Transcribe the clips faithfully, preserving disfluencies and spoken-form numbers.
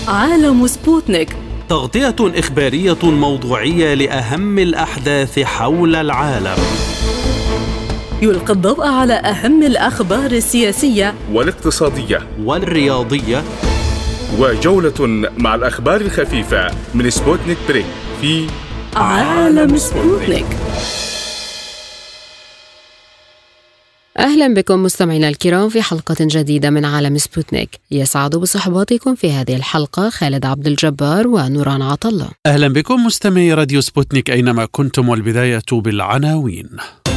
عالم سبوتنيك، تغطية إخبارية موضوعية لأهم الأحداث حول العالم. يلقي الضوء على أهم الأخبار السياسية والاقتصادية والرياضية، وجولة مع الأخبار الخفيفة من سبوتنيك بريك في عالم سبوتنيك. أهلا بكم مستمعينا الكرام في حلقة جديدة من عالم سبوتنيك. يسعد بصحباتكم في هذه الحلقة خالد عبد الجبار ونوران عطلة. أهلا بكم مستمعي راديو سبوتنيك أينما كنتم، والبداية بالعناوين.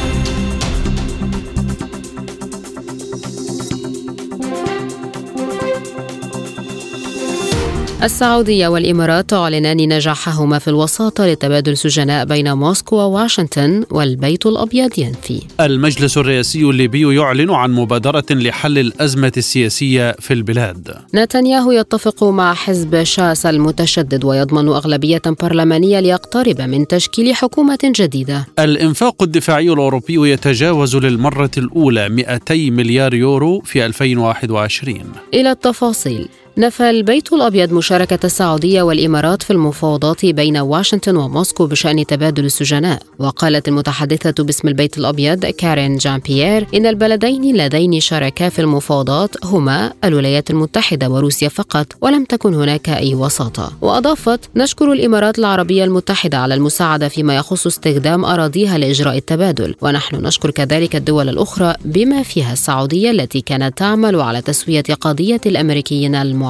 السعودية والإمارات تعلنان نجاحهما في الوساطة لتبادل سجناء بين موسكو وواشنطن، والبيت الأبيض ينفي. المجلس الرئاسي الليبي يعلن عن مبادرة لحل الأزمة السياسية في البلاد. نتنياهو يتفق مع حزب شاس المتشدد ويضمن أغلبية برلمانية ليقترب من تشكيل حكومة جديدة. الإنفاق الدفاعي الأوروبي يتجاوز للمرة الأولى مئتي مليار يورو في ألفين وواحد وعشرين. إلى التفاصيل. نفى البيت الأبيض مشاركة السعودية والإمارات في المفاوضات بين واشنطن وموسكو بشأن تبادل السجناء. وقالت المتحدثة باسم البيت الأبيض كارين جان بيير إن البلدين اللذين شاركا في المفاوضات هما الولايات المتحدة وروسيا فقط، ولم تكن هناك أي وساطة. وأضافت: نشكر الإمارات العربية المتحدة على المساعدة فيما يخص استخدام أراضيها لإجراء التبادل، ونحن نشكر كذلك الدول الأخرى بما فيها السعودية التي كانت تعمل على تسوية قضية الأمريكيين المعتقلين.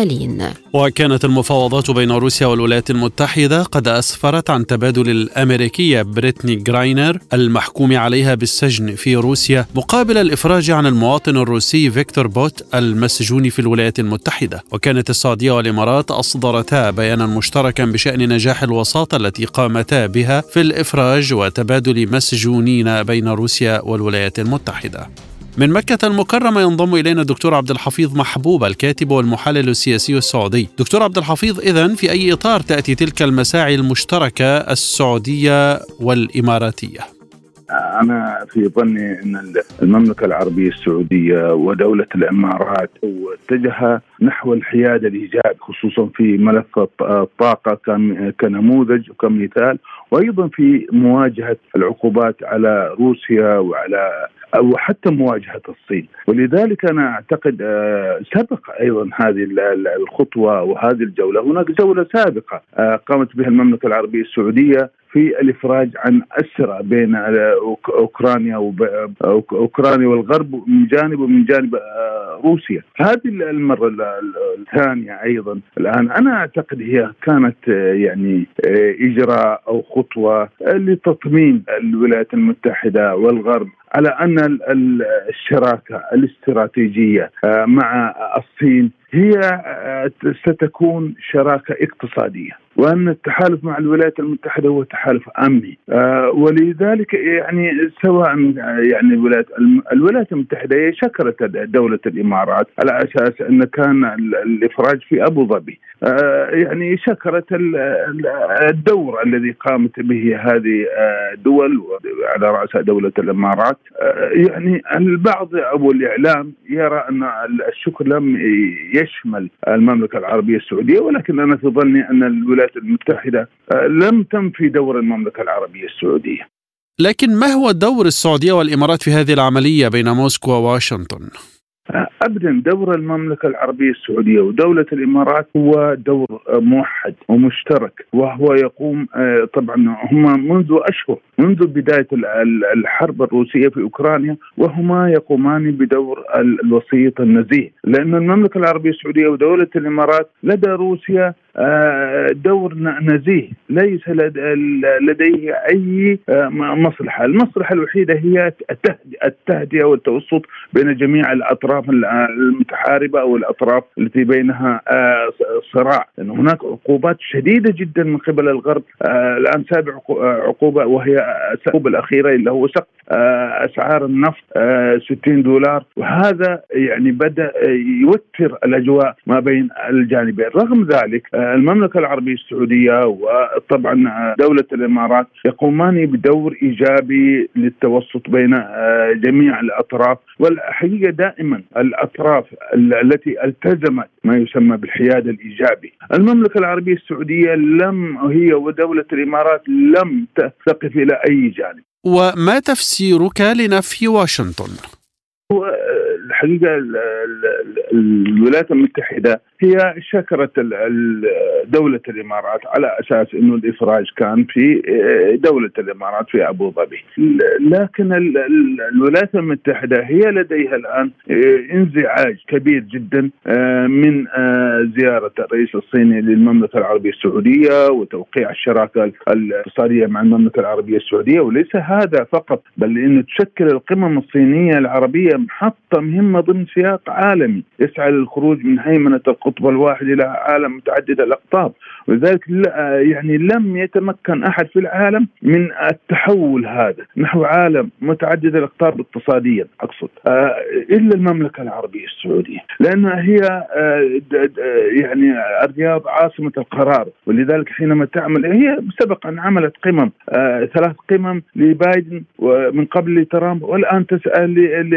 وكانت المفاوضات بين روسيا والولايات المتحدة قد أسفرت عن تبادل الأمريكية بريتني غراينر المحكوم عليها بالسجن في روسيا مقابل الإفراج عن المواطن الروسي فيكتور بوت المسجون في الولايات المتحدة. وكانت السعودية والإمارات أصدرتا بيانا مشتركا بشأن نجاح الوساطة التي قامتا بها في الإفراج وتبادل مسجونين بين روسيا والولايات المتحدة. من مكة المكرمة ينضم إلينا الدكتور عبد الحفيظ محبوب، الكاتب والمحلل السياسي السعودي. دكتور عبد الحفيظ، إذن في أي إطار تأتي تلك المساعي المشتركة السعودية والإماراتية؟ أنا في ظني أن المملكة العربية السعودية ودولة الإمارات اتجه نحو الحياد الإيجابي، خصوصا في ملف الطاقة كنموذج وكمثال، وأيضا في مواجهة العقوبات على روسيا وعلى أو حتى مواجهة الصين. ولذلك أنا أعتقد سبق أيضا هذه الخطوة وهذه الجولة. هناك جولة سابقة قامت بها المملكة العربية السعودية في الإفراج عن أسرى بين أوكرانيا وأوكرانيا والغرب من جانب ومن جانب روسيا. هذه المرة الثانية أيضا الآن أنا أعتقد هي كانت يعني إجراء أو خطوة لتطمين الولايات المتحدة والغرب على أن الشراكة الاستراتيجية مع الصين هي ستكون شراكة اقتصادية، وأن التحالف مع الولايات المتحدة هو تحالف أمني. ولذلك يعني سواء يعني الولايات الولايات المتحدة هي شكرت دولة الإمارات على أساس أن كان الإفراج في أبو ظبي، يعني شكرت الدور الذي قامت به هذه الدول على رأسها دولة الإمارات. يعني البعض أو الإعلام يرى أن الشكر لم يشمل المملكة العربية السعودية، ولكن أنا في ظني أن الولايات المتحدة لم تنفي دور المملكة العربية السعودية. لكن ما هو دور السعودية والإمارات في هذه العملية بين موسكو وواشنطن؟ أبدا، دور المملكة العربية السعودية ودولة الإمارات هو دور موحد ومشترك، وهو يقوم طبعا هما منذ أشهر منذ بداية الحرب الروسية في أوكرانيا، وهما يقومان بدور الوسيط النزيه، لأن المملكة العربية السعودية ودولة الإمارات لدى روسيا دور نزيه، ليس لديه أي مصلحة. المصلحة الوحيدة هي التهدئة والتوسط بين جميع الأطراف المتحاربة أو الأطراف التي بينها صراع، لأن هناك عقوبات شديدة جدا من قبل الغرب. الآن سابع عقوبة وهي العقوبة الأخيرة اللي هو سقف أسعار النفط ستين دولار، وهذا يعني بدأ يوتر الأجواء ما بين الجانبين. رغم ذلك المملكة العربية السعودية وطبعا دولة الإمارات يقومان بدور إيجابي للتوسط بين جميع الأطراف، والحقيقة دائما الأطراف التي التزمت ما يسمى بالحياد الإيجابي. المملكة العربية السعودية لم هي ودولة الإمارات لم تقف إلى أي جانب. وما تفسيرك لنفي واشنطن؟ الحقيقة الولايات المتحدة هي شكرت دولة الإمارات على أساس أنه الإفراج كان في دولة الإمارات في أبو ظبي، لكن الولايات المتحدة هي لديها الآن انزعاج كبير جدا من زيارة الرئيس الصيني للمملكة العربية السعودية وتوقيع الشراكة الاقتصادية مع المملكة العربية السعودية. وليس هذا فقط، بل إنه تشكل القمم الصينية العربية محطة مهمة ضمن سياق عالمي يسعى للخروج من هيمنة القطب الواحد إلى عالم متعدد الأقطاب، ولذلك يعني لم يتمكن أحد في العالم من التحول هذا نحو عالم متعدد الأقطاب اقتصاديا أقصد إلا المملكة العربية السعودية، لأنها هي يعني الرياض عاصمة القرار. ولذلك حينما تعمل هي سبق أن عملت قمم ثلاث قمم لبايدن ومن قبل لترامب، والآن تسأل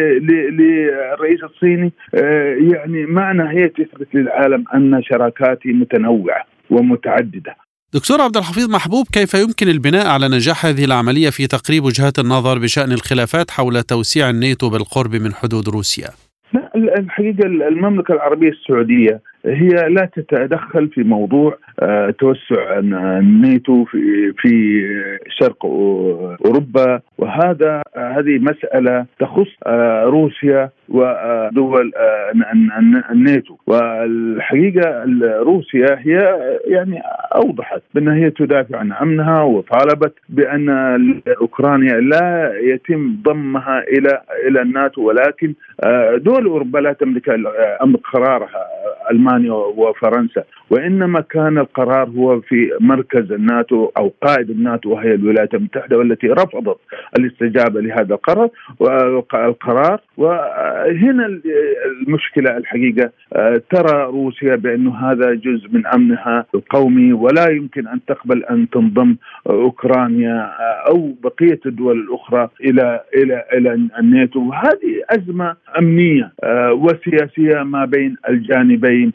للرئيس الصيني، يعني معنى هي تثبت للعالم أن شراكاته متنوعة ومتعددة. دكتور عبد الحفيظ محبوب، كيف يمكن البناء على نجاح هذه العملية في تقريب وجهات النظر بشأن الخلافات حول توسيع الناتو بالقرب من حدود روسيا؟ لا، الحقيقة المملكة العربية السعودية هي لا تتدخل في موضوع توسع الناتو في في شرق أوروبا، وهذا هذه مسألة تخص روسيا ودول الناتو. والحقيقة روسيا هي يعني أوضحت بأنها هي تدافع عن أمنها، وطالبت بأن أوكرانيا لا يتم ضمها إلى إلى الناتو، ولكن دول أوروبا لا تملك أمر قرارها ألمانيا وفرنسا، وإنما كان القرار هو في مركز الناتو أو قائد الناتو وهي الولايات المتحدة، والتي رفضت الاستجابة لهذا القرار والقرار وهنا المشكلة الحقيقة. ترى روسيا بأنه هذا جزء من أمنها القومي، ولا يمكن أن تقبل أن تنضم أوكرانيا أو بقية الدول الأخرى إلى إلى إلى الناتو. وهذه أزمة أمنية وسياسية ما بين الجانبين.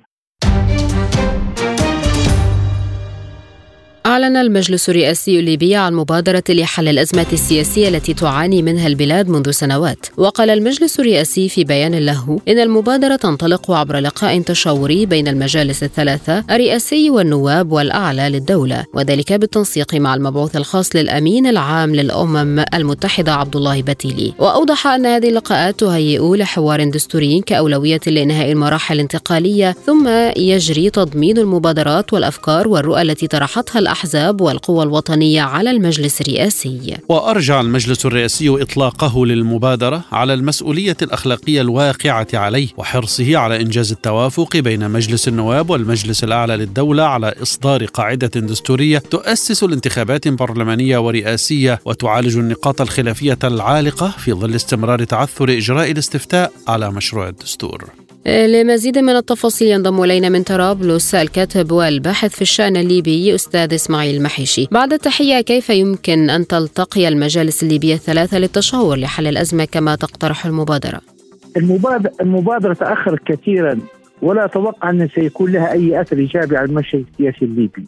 أعلن المجلس الرئاسي الليبي عن مبادرة لحل الأزمة السياسية التي تعاني منها البلاد منذ سنوات. وقال المجلس الرئاسي في بيان له إن المبادرة تنطلق عبر لقاء تشاوري بين المجالس الثلاثة الرئاسي والنواب والأعلى للدولة، وذلك بالتنسيق مع المبعوث الخاص للأمين العام للأمم المتحدة عبد الله بتيلي. وأوضح أن هذه اللقاءات تهيئ لحوار دستوري كأولوية لإنهاء المراحل الانتقالية، ثم يجري تضمين المبادرات والأفكار والرؤى التي طرحتها الأحزاب والقوى الوطنية على المجلس الرئاسي. وأرجع المجلس الرئاسي إطلاقه للمبادرة على المسؤولية الأخلاقية الواقعة عليه وحرصه على إنجاز التوافق بين مجلس النواب والمجلس الأعلى للدولة على إصدار قاعدة دستورية تؤسس الانتخابات برلمانية ورئاسية وتعالج النقاط الخلافية العالقة في ظل استمرار تعثر إجراء الاستفتاء على مشروع الدستور. لمزيد من التفاصيل ينضم إلينا من طرابلس الكاتب والباحث في الشأن الليبي أستاذ إسماعيل محيشي. بعد التحية، كيف يمكن أن تلتقي المجالس الليبية الثلاثة للتشاور لحل الأزمة كما تقترح المبادرة؟ المبادرة, المبادرة تأخرت كثيرا، ولا أتوقع أن سيكون لها أي أثر إيجابي على المشهد السياسي الليبي.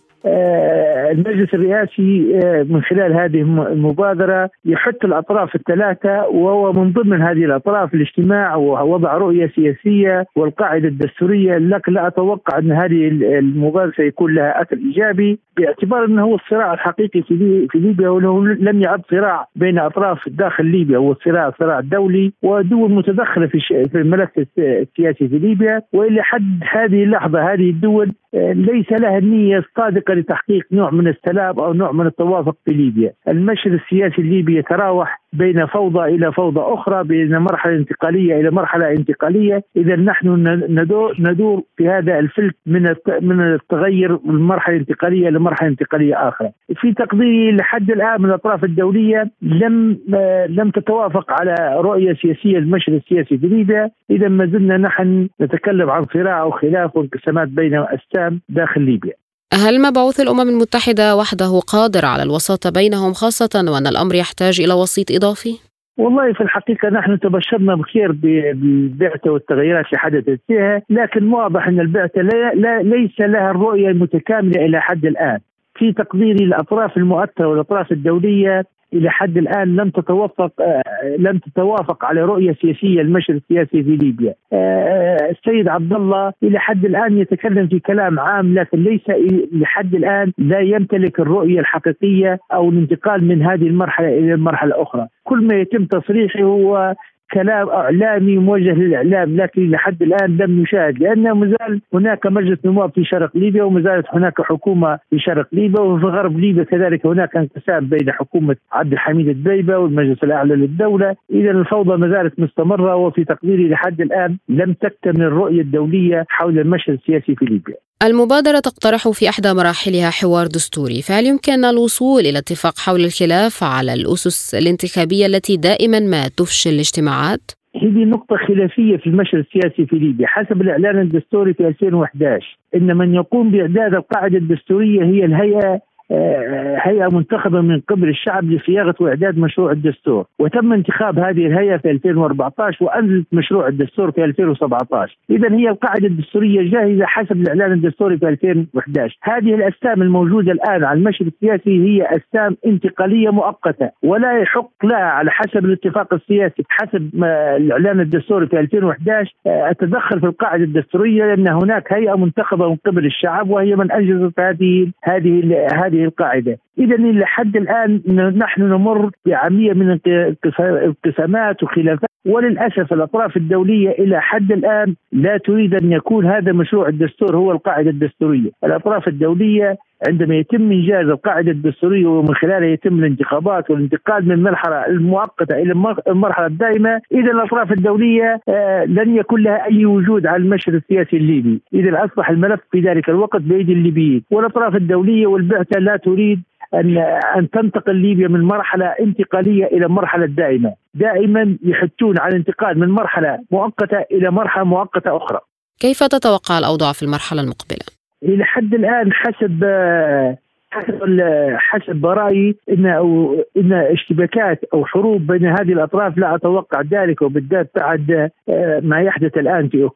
المجلس الرئاسي من خلال هذه المبادرة يحث الأطراف الثلاثة، وهو من ضمن هذه الأطراف الاجتماع ووضع رؤية سياسية والقاعدة الدستورية. لكن لا أتوقع أن هذه المبادرة سيكون لها أثر إيجابي، باعتبار أنه هو الصراع الحقيقي في ليبيا، وأنه لم يعد صراع بين أطراف داخل ليبيا، هو الصراع صراع دولي ودول متدخلة في الملف السياسي في ليبيا. وإلى حد هذه اللحظة هذه الدول ليس لها النية الصادقة لتحقيق نوع من السلام أو نوع من التوافق في ليبيا. المشهد السياسي الليبي يتراوح بين فوضى إلى فوضى أخرى، بين مرحلة انتقالية إلى مرحلة انتقالية. إذا نحن ندور, ندور في هذا الفلك من من التغير من مرحلة انتقالية لمرحلة انتقالية آخرى. في تقديري لحد الآن من الأطراف الدولية لم لم تتوافق على رؤية سياسية المشهد السياسي في ليبيا. إذا ما زلنا نحن نتكلم عن صراع أو خلاف وانقسامات بين أجسام داخل ليبيا. هل مبعوث الأمم المتحدة وحده قادر على الوساطة بينهم، خاصة وأن الأمر يحتاج إلى وسيط إضافي؟ والله في الحقيقة نحن تبشرنا بخير بالبعثة والتغييرات اللي حدثت فيها، لكن واضح أن البعثة لا لا ليس لها الرؤية المتكاملة إلى حد الآن. في تقديري الأطراف المؤثرة والأطراف الدولية إلى حد الآن لم تتوافق لم تتوافق على رؤية سياسية المشهد السياسي في ليبيا. السيد عبد الله إلى حد الآن يتكلم في كلام عام، لكن ليس لحد الآن لا يمتلك الرؤية الحقيقية أو الانتقال من هذه المرحلة إلى المرحلة الأخرى. كل ما يتم تصريحه هو كلام إعلامي موجه للإعلام، لكن لحد الآن لم يشاهد، لأن مازال هناك مجلس نواب في شرق ليبيا، ومازالت هناك حكومة في شرق ليبيا، وفي غرب ليبيا كذلك هناك انقسام بين حكومة عبد الحميد الدبيبة والمجلس الأعلى للدولة. إذا الفوضى ما زالت مستمرة، وفي تقديري لحد الآن لم تكتمل الرؤية الدولية حول المشهد السياسي في ليبيا. المبادرة تقترح في إحدى مراحلها حوار دستوري، فهل يمكن الوصول إلى اتفاق حول الخلاف على الأسس الانتخابية التي دائما ما تفشل الاجتماعات؟ هذه نقطة خلافية في المشهد السياسي في ليبيا. حسب الإعلان الدستوري في ألفين وأحد عشر إن من يقوم بإعداد القاعدة الدستورية هي الهيئة هيئة منتخبة من قبل الشعب لصياغة وإعداد مشروع الدستور، وتم انتخاب هذه الهيئة في ألفين وأربعة عشر وأنزلت مشروع الدستور في ألفين وسبعة عشر. إذا هي القاعدة الدستورية جاهزة حسب الإعلان الدستوري في ألفين وأحد عشر. هذه الأسام الموجودة الآن على المشهد السياسي هي أسام انتقالية مؤقتة، ولا يحق لها على حسب الاتفاق السياسي حسب الإعلان الدستوري في ألفين وأحد عشر أتدخل في القاعدة الدستورية، لأن هناك هيئة منتخبة من قبل الشعب وهي من أنجزت هذه هذه هذه القاعدة. إذا لحد الآن نحن نمر بعملية من انقسامات وخلافات، وللأسف الأطراف الدولية إلى حد الآن لا تريد أن يكون هذا مشروع الدستور هو القاعدة الدستورية. الأطراف الدولية عندما يتم إنجاز القاعدة الدستورية ومن خلالها يتم الانتخابات والانتقال من المرحلة المؤقتة إلى المرحلة الدائمة، إذا الأطراف الدولية لن يكون لها أي وجود على المشهد السياسي الليبي. إذا أصبح الملف في ذلك الوقت بيد الليبيين، والأطراف الدولية والبعثة لا تريد أن أن تنتقل ليبيا من مرحلة انتقالية إلى مرحلة دائمة. دائما يحثون على الانتقال من مرحلة مؤقتة إلى مرحلة مؤقتة أخرى. كيف تتوقع الأوضاع في المرحلة المقبلة؟ إلى حد الآن حسب حسب حسب برأيي إن أو إن اشتباكات أو حروب بين هذه الأطراف لا أتوقع ذلك، وبالذات بعد ما يحدث الآن في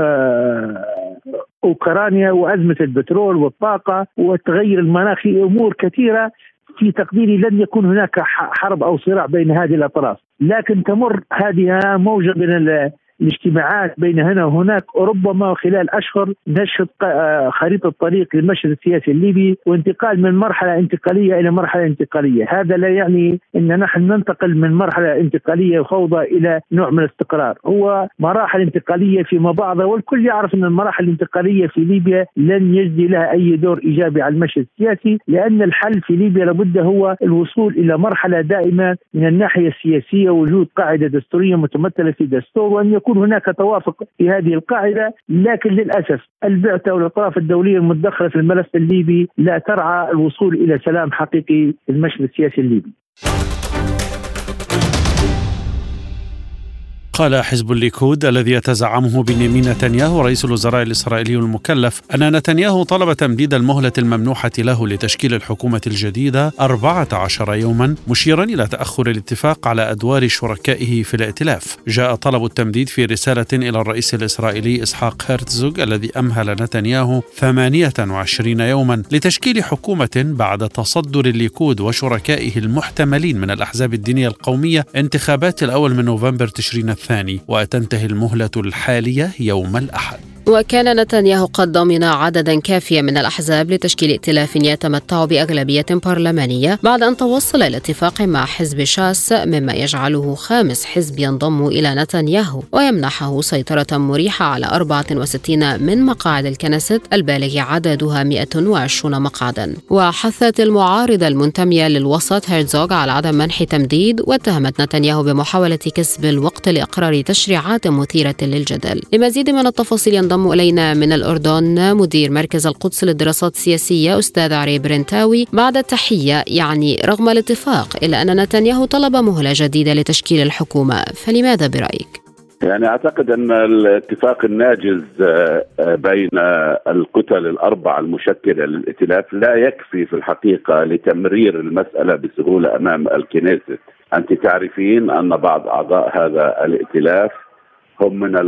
أوكرانيا وأزمة البترول والطاقة والتغير المناخي، أمور كثيرة في تقديري لن يكون هناك حرب أو صراع بين هذه الأطراف، لكن تمر هذه موجة من الاجتماعات بين هنا وهناك، وربما خلال أشهر نشهد خريطة طريق للمشهد السياسي الليبي وانتقال من مرحلة انتقالية إلى مرحلة انتقالية. هذا لا يعني أن نحن ننتقل من مرحلة انتقالية وفوضى إلى نوع من الاستقرار، هو مراحل انتقالية فيما بعضها، والكل يعرف أن المراحل الانتقالية في ليبيا لن يجدي لها أي دور إيجابي على المشهد السياسي، لأن الحل في ليبيا لابد هو الوصول إلى مرحلة دائمة من الناحية السياسية، وجود قاعدة دستورية متمثلة في دستور، وأن يكون هناك توافق في هذه القاعدة. لكن للأسف البعثة والأطراف الدولية المتدخلة في الملف الليبي لا ترعى الوصول إلى سلام حقيقي في المشهد السياسي الليبي. قال حزب الليكود الذي يتزعمه بنيامين نتنياهو رئيس الوزراء الإسرائيلي المكلف أن نتنياهو طلب تمديد المهلة الممنوحة له لتشكيل الحكومة الجديدة أربعة عشر يوما، مشيرا إلى تأخر الاتفاق على أدوار شركائه في الائتلاف. جاء طلب التمديد في رسالة إلى الرئيس الإسرائيلي إسحاق هرتزوغ الذي أمهل نتنياهو ثمانية وعشرين يوما لتشكيل حكومة بعد تصدر الليكود وشركائه المحتملين من الأحزاب الدينية القومية انتخابات الأول من نوفمبر تشرين الثاني، وتنتهي المهلة الحالية يوم الأحد. وكان نتنياهو قد ضمن عددا كافيا من الأحزاب لتشكيل ائتلاف يتمتع بأغلبية برلمانية بعد أن توصل إلى اتفاق مع حزب شاس، مما يجعله خامس حزب ينضم إلى نتنياهو ويمنحه سيطرة مريحة على أربعة وستين من مقاعد الكنيست البالغ عددها مئة وعشرين مقعدا. وحثت المعارضة المنتمية للوسط هرتزوغ على عدم منح تمديد، واتهمت نتنياهو بمحاولة كسب الوقت لإقرار تشريعات مثيرة للجدل. لمزيد من التفاصيل ينضم إلينا من الأردن مدير مركز القدس للدراسات السياسية أستاذ عري برنتاوي. بعد التحية، يعني رغم الاتفاق إلا أن نتنياهو طلب مهلة جديدة لتشكيل الحكومة، فلماذا برأيك؟ يعني أعتقد أن الاتفاق الناجز بين الكتل الأربع المشكلة للائتلاف لا يكفي في الحقيقة لتمرير المسألة بسهولة أمام الكنيست. أنت تعرفين أن بعض أعضاء هذا الائتلاف هم من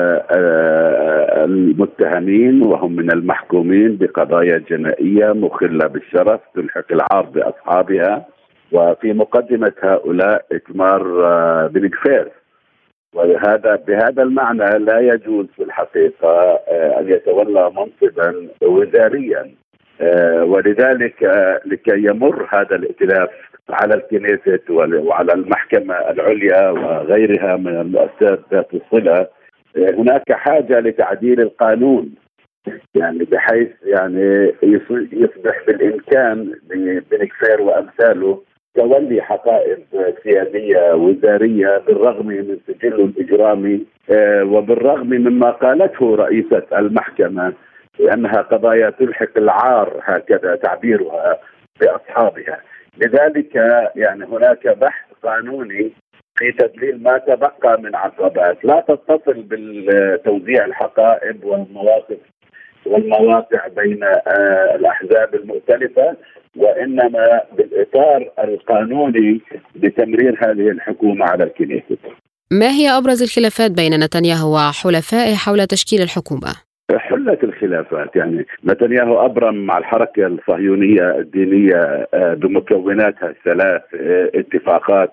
المتهمين وهم من المحكومين بقضايا جنائية مخلة بالشرف تلحق العار بأصحابها، وفي مقدمة هؤلاء إتمار بن كفير. وهذا بهذا المعنى لا يجوز في الحقيقة أن يتولى منصبا وزاريا، ولذلك لكي يمر هذا الائتلاف على الكنيست وعلى المحكمة العليا وغيرها من المؤسسات ذات الصلة، هناك حاجة لتعديل القانون، يعني بحيث يعني يصبح بالإمكان بن كفير وأمثاله تولي حقائب سيادية وزارية بالرغم من سجله الإجرامي وبالرغم مما قالته رئيسة المحكمة لأنها قضايا تلحق العار، هكذا تعبيرها، بأصحابها. لذلك يعني هناك بحث قانوني في تدليل ما تبقى من عقبات لا تتصل بالتوزيع الحقائب والمواقف والمواقع بين الأحزاب المختلفة، وإنما بالإطار القانوني لتمرير هذه الحكومة على الكنيست. ما هي أبرز الخلافات بين نتنياهو وحلفائه حول تشكيل الحكومة؟ حلت الخلافات، يعني نتنياهو أبرم مع الحركة الصهيونية الدينية بمكوناتها الثلاث اتفاقات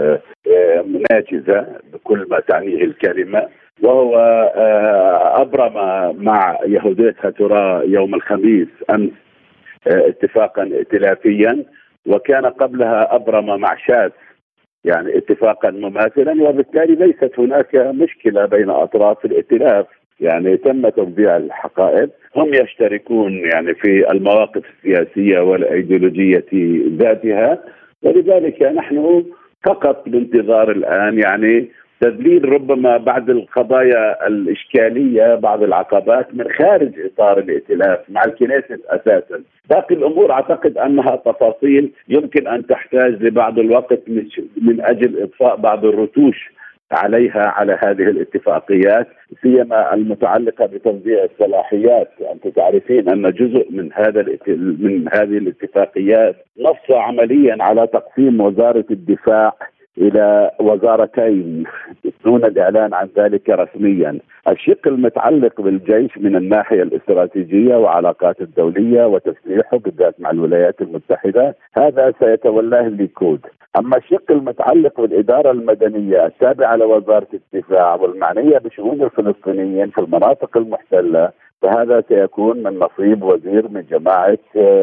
ناجزة بكل ما تعنيه الكلمة، وهو أبرم مع يهودية هاتورا يوم الخميس أمس اتفاقا ائتلافيا، وكان قبلها أبرم مع شاذ يعني اتفاقا مماثلا، وبالتالي ليست هناك مشكلة بين أطراف الائتلاف، يعني تم توزيع الحقائب. هم يشتركون يعني في المواقف السياسية والأيديولوجية ذاتها، ولذلك نحن فقط بانتظار الآن يعني تدليل ربما بعض القضايا الإشكالية، بعض العقبات من خارج إطار الائتلاف مع الكنيست أساسا. باقي الأمور أعتقد أنها تفاصيل يمكن أن تحتاج لبعض الوقت من أجل إضفاء بعض الرتوش عليها على هذه الاتفاقيات، سيما المتعلقة بتوزيع الصلاحيات. أنتم تعرفين أن جزء من هذا من هذه الاتفاقيات نص عمليا على تقسيم وزارة الدفاع إلى وزارتين دون الإعلان عن ذلك رسميا. الشق المتعلق بالجيش من الناحية الاستراتيجية وعلاقات الدولية وتسليحه بالذات مع الولايات المتحدة، هذا سيتولاه الليكود. أما الشق المتعلق بالإدارة المدنية التابعة لوزارة الدفاع والمعنية بشؤون الفلسطينيين في المناطق المحتلة، فهذا سيكون من نصيب وزير من جماعة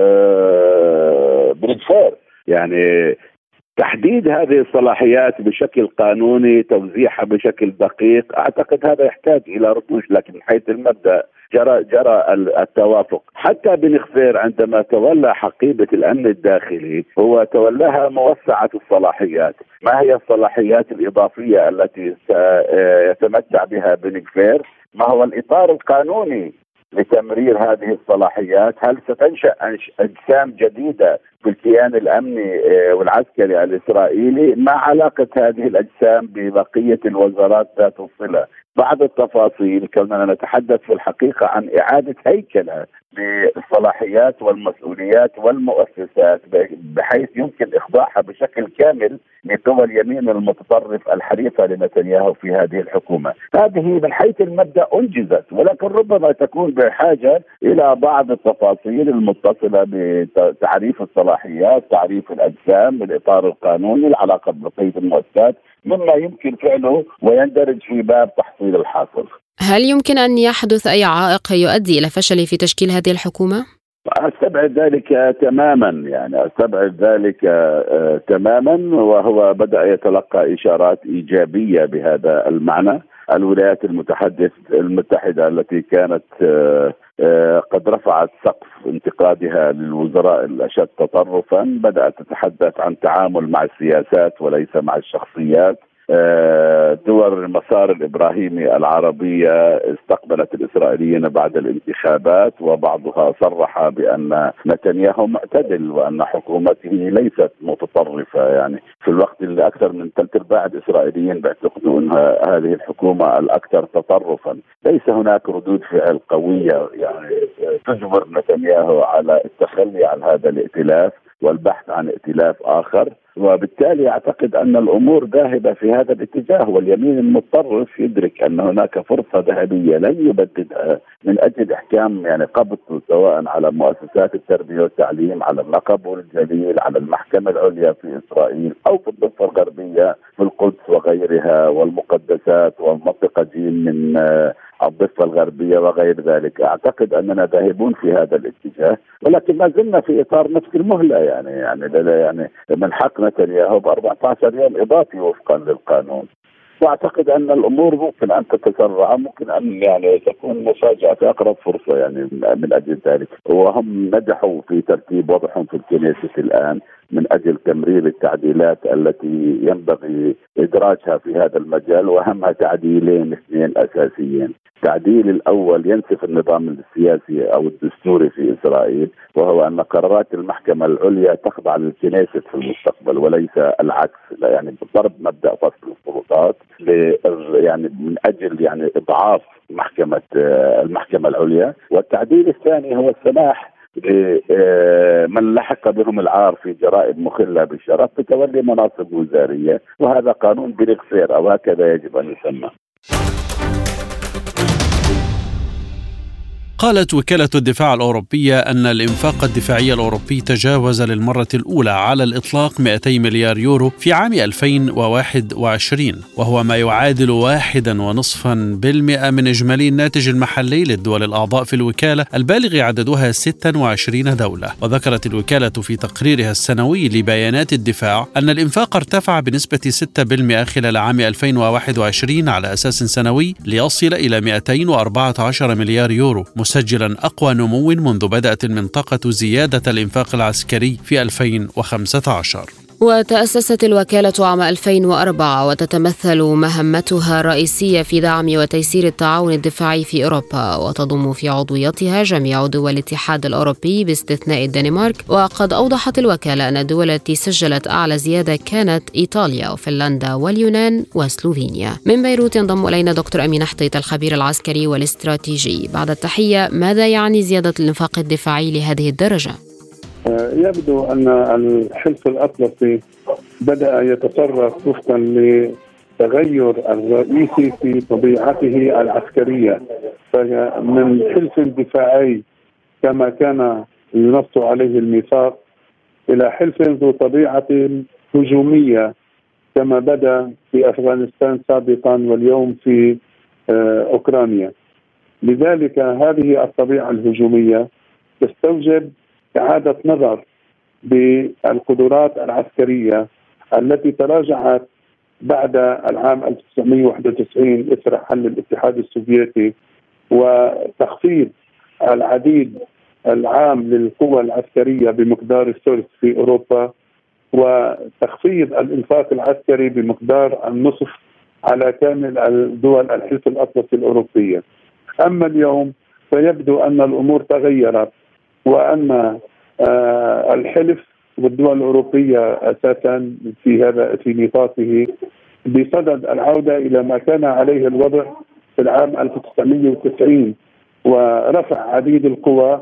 بن كفير. يعني تحديد هذه الصلاحيات بشكل قانوني، توزيعها بشكل دقيق، أعتقد هذا يحتاج إلى رتوش، لكن من حيث المبدأ جرى جرى التوافق. حتى بن كفير عندما تولى حقيبة الأمن الداخلي هو تولاها موسعة الصلاحيات. ما هي الصلاحيات الإضافية التي سيتمتع بها بن كفير؟ ما هو الإطار القانوني لتمرير هذه الصلاحيات؟ هل ستنشأ أجسام جديدة في الكيان الأمني والعسكري الإسرائيلي؟ ما علاقة هذه الأجسام ببقية الوزارات ذات الصلة؟ بعض التفاصيل كنا نتحدث في الحقيقة عن إعادة هيكلة للصلاحيات والمسؤوليات والمؤسسات بحيث يمكن إخضاعها بشكل كامل لقوى اليمين المتطرف الحريفة لنتنياهو في هذه الحكومة. هذه من حيث المبدأ أنجزت، ولكن ربما تكون بحاجة إلى بعض التفاصيل المتصلة بتعريف الصلاحيات، تعريف الأجسام، الإطار القانوني، العلاقة ببقية المؤسسات، مما يمكن فعله ويندرج في باب تحصيل الحاصل. هل يمكن أن يحدث أي عائق يؤدي إلى فشل في تشكيل هذه الحكومة؟ أستبعد ذلك تماما، يعني أستبعد ذلك آه تماما، وهو بدأ يتلقى إشارات إيجابية بهذا المعنى. الولايات المتحدث المتحدة التي كانت آه آه قد رفعت سقف انتقادها للوزراء الأشد تطرفا بدأت تتحدث عن تعامل مع السياسات وليس مع الشخصيات، دول المسار الإبراهيمي العربية استقبلت الإسرائيليين بعد الانتخابات، وبعضها صرح بأن نتنياهو معتدل وأن حكومته ليست متطرفة. يعني في الوقت اللي أكثر من ثلاث أرباع الإسرائيليين بيعتقدوا أن هذه الحكومة الأكثر تطرفا. ليس هناك ردود فعل قوية يعني تجبر نتنياهو على التخلي عن هذا الائتلاف والبحث عن ائتلاف آخر، وبالتالي أعتقد أن الأمور ذاهبة في هذا الاتجاه. واليمين المتطرف يدرك أن هناك فرصة ذهبية لن يبددها من أجل إحكام يعني قبض سواء على مؤسسات التربية والتعليم، على النقب والجليل، على المحكمة العليا في إسرائيل أو في الضفة الغربية في القدس وغيرها والمقدسات والمنطقة جيم من الضفة الغربية وغير ذلك. أعتقد أننا ذاهبون في هذا الاتجاه، ولكن ما زلنا في إطار نفس المهلة. يعني يعني يعني من حق نتنياهو ب أربعة عشر يوم إضافي وفقا للقانون. واعتقد ان الامور ممكن ان تتسرع، ممكن ان يعني تكون مفاجاه في اقرب فرصه يعني من اجل ذلك. وهم نجحوا في ترتيب وضعهم في الكنيسة الان من اجل تمرير التعديلات التي ينبغي ادراجها في هذا المجال، واهمها تعديلين اثنين اساسيين. التعديل الاول ينسف النظام السياسي او الدستوري في اسرائيل، وهو ان قرارات المحكمه العليا تخضع للكنيسة في المستقبل وليس العكس. يعني بضرب مبدا فصل السلطات يعني من اجل يعني اضعاف محكمه المحكمه العليا. والتعديل الثاني هو السماح لمن لحق بهم العار في جرائم مخله بالشرف بتولي مناصب وزاريه، وهذا قانون بريكسير او هكذا يجب ان يسمى. قالت وكالة الدفاع الأوروبية أن الإنفاق الدفاعي الأوروبي تجاوز للمرة الأولى على الإطلاق مئتي مليار يورو في عام ألفين وواحد وعشرين، وهو ما يعادل واحدا ونصفا بالمئة من إجمالي الناتج المحلي للدول الأعضاء في الوكالة البالغ عددها ستة وعشرين دولة. وذكرت الوكالة في تقريرها السنوي لبيانات الدفاع أن الإنفاق ارتفع بنسبة ستة بالمئة خلال عام ألفين وواحد وعشرين على أساس سنوي ليصل إلى مئتين وأربعة عشر مليار يورو، مسجلا أقوى نمو منذ بدأت المنطقة زيادة الإنفاق العسكري في ألفين وخمسة عشر. وتأسست الوكالة عام ألفين وأربعة وتتمثل مهمتها الرئيسية في دعم وتيسير التعاون الدفاعي في أوروبا، وتضم في عضويتها جميع دول الاتحاد الأوروبي باستثناء الدنمارك. وقد أوضحت الوكالة أن الدول التي سجلت أعلى زيادة كانت إيطاليا وفنلندا واليونان وسلوفينيا. من بيروت ينضم إلينا دكتور أمين حطيط الخبير العسكري والاستراتيجي. بعد التحية، ماذا يعني زيادة الإنفاق الدفاعي لهذه الدرجة؟ يبدو أن الحلف الأطلسي بدأ يتصرف وفقا لتغير الرئيسي في طبيعته العسكرية، فمن حلف دفاعي كما كان ينص عليه الميثاق إلى حلف ذو طبيعة هجومية كما بدأ في أفغانستان سابقا واليوم في أوكرانيا. لذلك هذه الطبيعة الهجومية تستوجب إعادة نظر بالقدرات العسكرية التي تراجعت بعد العام ألف وتسعمئة وواحد وتسعين إثر حل الاتحاد السوفيتي، وتخفيض العديد العام للقوى العسكرية بمقدار الثلث في أوروبا، وتخفيض الإنفاق العسكري بمقدار النصف على كامل الدول الحلف الأطلسي الأوروبية. أما اليوم فيبدو أن الأمور تغيرت، وأن آه الحلف والدول الأوروبية أساسا في هذا في نطاقه بصدد العودة إلى ما كان عليه الوضع في العام ألف وتسعمئة وتسعين، ورفع عديد القوى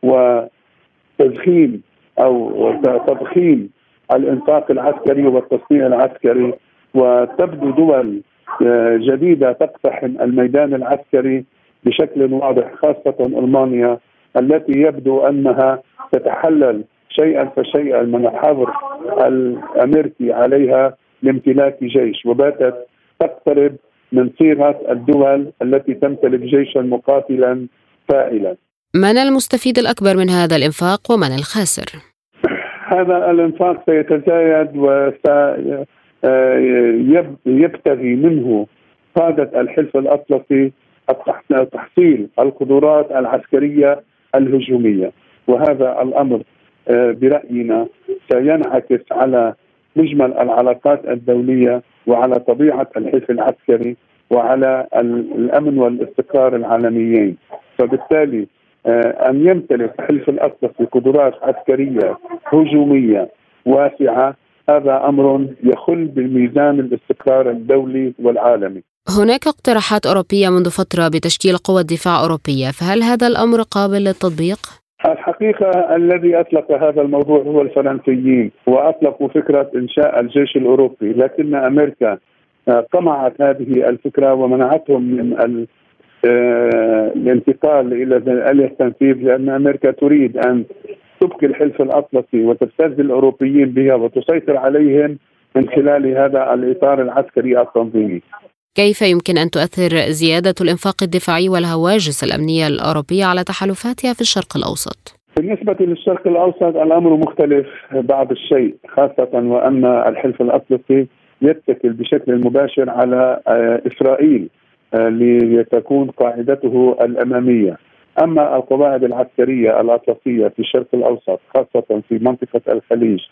وتزخيم أو تضخيم الإنفاق العسكري والتصنيع العسكري. وتبدو دول جديدة تقتحم الميدان العسكري بشكل واضح، خاصة ألمانيا التي يبدو أنها تتحلل شيئا فشيئا من الحظر الأمريكي عليها لامتلاك جيش، وباتت تقترب من صيغة الدول التي تمتلك جيشا مقاتلا فاعلا. من المستفيد الأكبر من هذا الإنفاق ومن الخاسر؟ هذا الإنفاق سيتزايد وسيبتغي منه قادة الحلف الأطلسي تحصيل القدرات العسكرية الهجومية، وهذا الأمر برأينا سينعكس على مجمل العلاقات الدولية وعلى طبيعة الحلف العسكري وعلى الأمن والاستقرار العالميين. فبالتالي أن يمتلك حلف الأطلسي قدرات عسكرية هجومية واسعة هذا أمر يخل بالميزان الاستقرار الدولي والعالمي. هناك اقتراحات أوروبية منذ فترة بتشكيل قوى دفاع أوروبية، فهل هذا الأمر قابل للتطبيق؟ الحقيقة الذي أطلق هذا الموضوع هو الفرنسيين، وأطلقوا فكرة إنشاء الجيش الأوروبي، لكن أمريكا قمعت هذه الفكرة ومنعتهم من الانتقال إلى التنفيذ، لأن أمريكا تريد أن تبقي الحلف الأطلسي وتبتز الأوروبيين بها وتسيطر عليهم من خلال هذا الإطار العسكري التنظيمي. كيف يمكن أن تؤثر زيادة الإنفاق الدفاعي والهواجس الأمنية الأوروبية على تحالفاتها في الشرق الأوسط؟ بالنسبة للشرق الأوسط الأمر مختلف بعض الشيء، خاصة وأن الحلف الأطلسي يتكل بشكل مباشر على إسرائيل لتكون قاعدته الأمامية. أما القواعد العسكرية الأطلسية في الشرق الأوسط خاصة في منطقة الخليج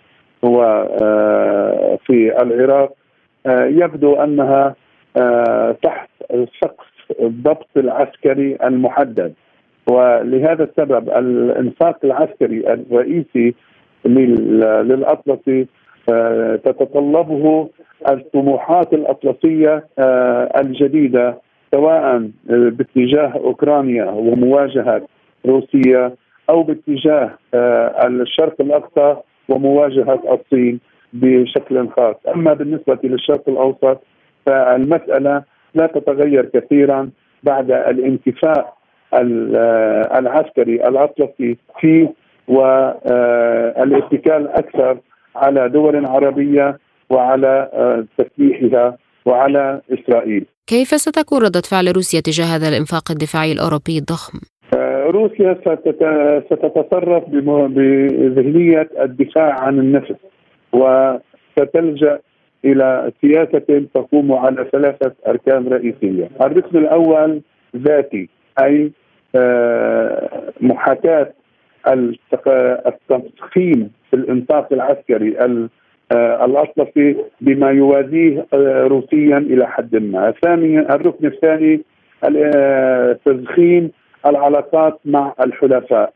وفي العراق يبدو أنها تحت سقف الضبط العسكري المحدد، ولهذا السبب الإنفاق العسكري الرئيسي للأطلسي تتطلبه الطموحات الأطلسية الجديدة، سواء باتجاه أوكرانيا ومواجهة روسيا أو باتجاه الشرق الأقصى ومواجهة الصين بشكل خاص. أما بالنسبة للشرق الأوسط فالمسألة لا تتغير كثيرا بعد الانكفاء العسكري الأطلسي فيه والاتكال أكثر على دول عربية وعلى تسليحها وعلى إسرائيل. كيف ستكون ردة فعل روسيا تجاه هذا الإنفاق الدفاعي الأوروبي الضخم؟ روسيا ستتصرف بذهنية الدفاع عن النفس، وستلجأ إلى سياسة تقوم على ثلاثة أركان رئيسية. الركن الأول ذاتي، أي محاكاة التضخيم في الإنفاق العسكري الأطلسي بما يوازيه روسيا إلى حد ما. ثانيا الركن الثاني تضخيم العلاقات مع الحلفاء،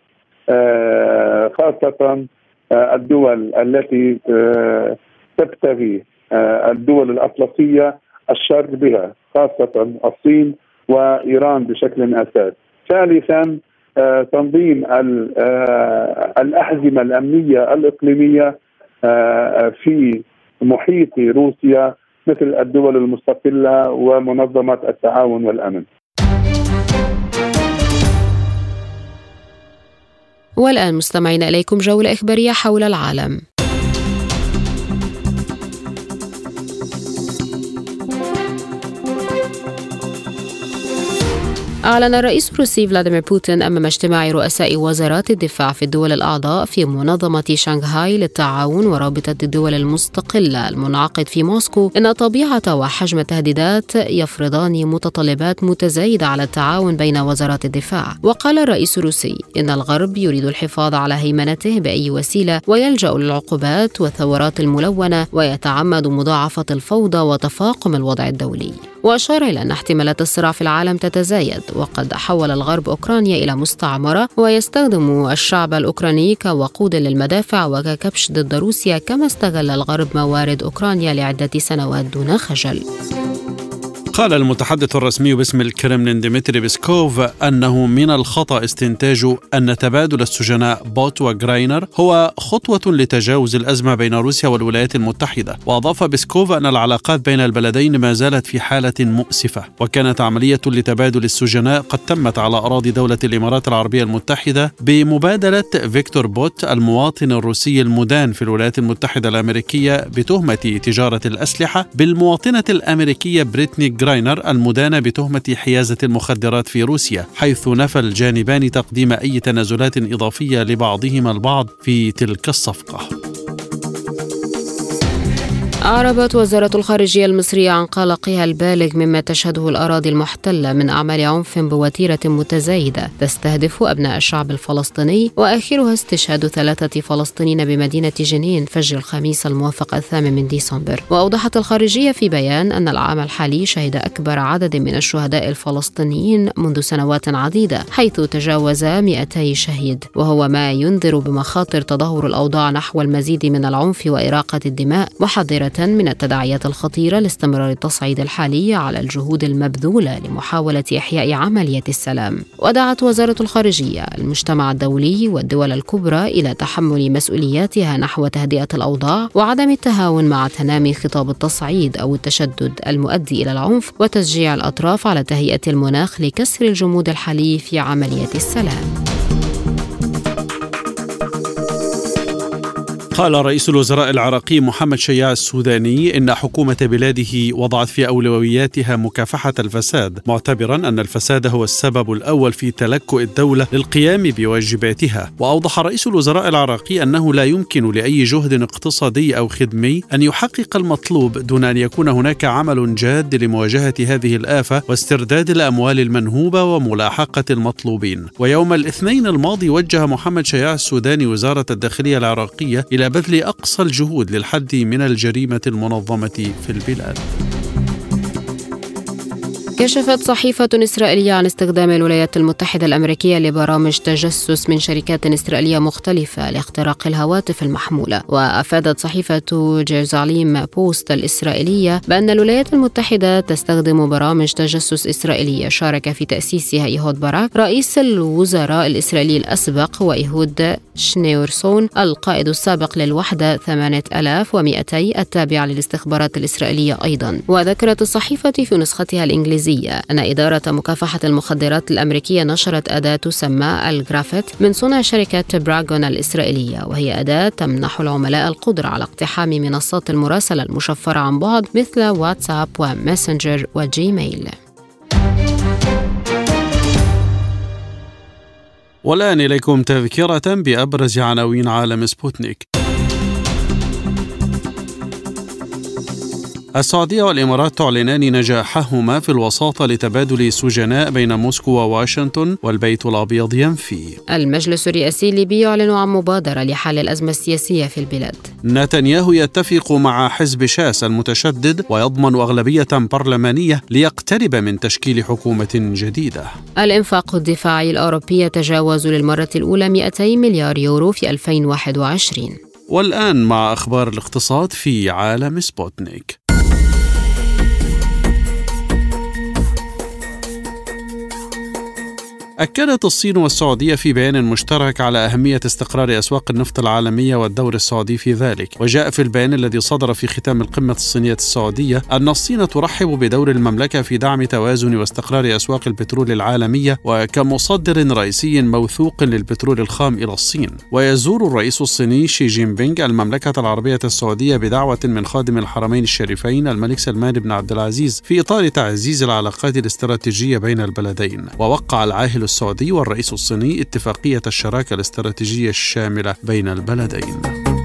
خاصة الدول التي تبتغي الدول الأطلسية الشر بها، خاصة الصين وإيران بشكل أساسي. ثالثا تنظيم الأحزمة الأمنية الإقليمية في محيط روسيا مثل الدول المستقلة ومنظمة التعاون والأمن. والآن مستمعين إليكم جولة إخبارية حول العالم. أعلن الرئيس الروسي فلاديمير بوتين أمام اجتماع رؤساء وزارات الدفاع في الدول الأعضاء في منظمة شنغهاي للتعاون ورابطة الدول المستقلة المنعقد في موسكو أن طبيعة وحجم التهديدات يفرضان متطلبات متزايدة على التعاون بين وزارات الدفاع. وقال الرئيس الروسي إن الغرب يريد الحفاظ على هيمنته بأي وسيلة ويلجأ للعقوبات والثورات الملونة ويتعمد مضاعفة الفوضى وتفاقم الوضع الدولي. وأشار إلى أن احتمالات الصراع في العالم تتزايد، وقد حول الغرب أوكرانيا إلى مستعمرة ويستخدم الشعب الأوكراني كوقود للمدافع وككبش ضد روسيا، كما استغل الغرب موارد أوكرانيا لعدة سنوات دون خجل. قال المتحدث الرسمي باسم الكرملين ديمتري بيسكوف أنه من الخطأ استنتاج أن تبادل السجناء بوت وغراينر هو خطوة لتجاوز الأزمة بين روسيا والولايات المتحدة. وأضاف بيسكوف أن العلاقات بين البلدين ما زالت في حالة مؤسفة، وكانت عملية لتبادل السجناء قد تمت على أراضي دولة الإمارات العربية المتحدة بمبادلة فيكتور بوت المواطن الروسي المدان في الولايات المتحدة الأمريكية بتهمة تجارة الأسلحة بالمواطنة الأمريكية بريتني غراينر المدانة بتهمة حيازة المخدرات في روسيا، حيث نفى الجانبان تقديم أي تنازلات إضافية لبعضهما البعض في تلك الصفقة. أعربت وزارة الخارجية المصرية عن قلقها البالغ مما تشهده الأراضي المحتلة من أعمال عنف بوتيرة متزايدة تستهدف أبناء الشعب الفلسطيني، وآخرها استشهاد ثلاثة فلسطينيين بمدينة جنين فجر الخميس الموافق الثامن من ديسمبر. وأوضحت الخارجية في بيان أن العام الحالي شهد أكبر عدد من الشهداء الفلسطينيين منذ سنوات عديدة، حيث تجاوز مئتي شهيد، وهو ما ينذر بمخاطر تدهور الأوضاع نحو المزيد من العنف وإراقة الدماء، محذرة من التداعيات الخطيرة لاستمرار التصعيد الحالي على الجهود المبذولة لمحاولة إحياء عملية السلام. ودعت وزارة الخارجية المجتمع الدولي والدول الكبرى إلى تحمل مسؤولياتها نحو تهدئة الأوضاع وعدم التهاون مع تنامي خطاب التصعيد أو التشدد المؤدي إلى العنف، وتشجيع الأطراف على تهيئة المناخ لكسر الجمود الحالي في عملية السلام. قال رئيس الوزراء العراقي محمد شياع السوداني إن حكومة بلاده وضعت في أولوياتها مكافحة الفساد، معتبرا أن الفساد هو السبب الأول في تلكؤ الدولة للقيام بواجباتها. وأوضح رئيس الوزراء العراقي أنه لا يمكن لأي جهد اقتصادي أو خدمي أن يحقق المطلوب دون أن يكون هناك عمل جاد لمواجهة هذه الآفة واسترداد الأموال المنهوبة وملاحقة المطلوبين. ويوم الاثنين الماضي وجه محمد شياع السوداني وزارة الداخلية العراقية إلى بذل أقصى الجهود للحد من الجريمة المنظمة في البلاد. كشفت صحيفة إسرائيلية عن استخدام الولايات المتحدة الأمريكية لبرامج تجسس من شركات إسرائيلية مختلفة لاختراق الهواتف المحمولة. وأفادت صحيفة جيروزاليم بوست الإسرائيلية بأن الولايات المتحدة تستخدم برامج تجسس إسرائيلية شارك في تأسيسها إيهود باراك رئيس الوزراء الإسرائيلي الأسبق، وإيهود شنيورسون القائد السابق للوحدة ثمانية آلاف ومئتين التابعة للاستخبارات الإسرائيلية أيضا. وذكرت الصحيفة في نسختها الإنجليزية أن إدارة مكافحة المخدرات الأمريكية نشرت أداة تسمى الجرافيت من صنع شركة براغون الإسرائيلية، وهي أداة تمنح العملاء القدرة على اقتحام منصات المراسلة المشفرة عن بعد مثل واتساب وماسنجر وجيميل. والآن إليكم تذكرة بأبرز عناوين عالم سبوتنيك. السعودية والإمارات تعلنان نجاحهما في الوساطة لتبادل سجناء بين موسكو وواشنطن، والبيت الأبيض ينفي. المجلس الرئاسي الليبي يعلن عن مبادرة لحل الأزمة السياسية في البلاد. نتنياهو يتفق مع حزب شاس المتشدد ويضمن أغلبية برلمانية ليقترب من تشكيل حكومة جديدة. الإنفاق الدفاعي الأوروبي يتجاوز للمرة الأولى مئتي مليار يورو في ألفين وواحد وعشرين. والآن مع أخبار الاقتصاد في عالم سبوتنيك. أكدت الصين والسعودية في بيان مشترك على أهمية استقرار أسواق النفط العالمية والدور السعودي في ذلك. وجاء في البيان الذي صدر في ختام القمة الصينية السعودية أن الصين ترحب بدور المملكة في دعم توازن واستقرار أسواق البترول العالمية وكمصدر رئيسي موثوق للبترول الخام إلى الصين. ويزور الرئيس الصيني شي جين بينغ المملكة العربية السعودية بدعوة من خادم الحرمين الشريفين الملك سلمان بن عبد العزيز في إطار تعزيز العلاقات الاستراتيجية بين البلدين. ووقع العاهل السعودي والرئيس الصيني اتفاقية الشراكة الاستراتيجية الشاملة بين البلدين.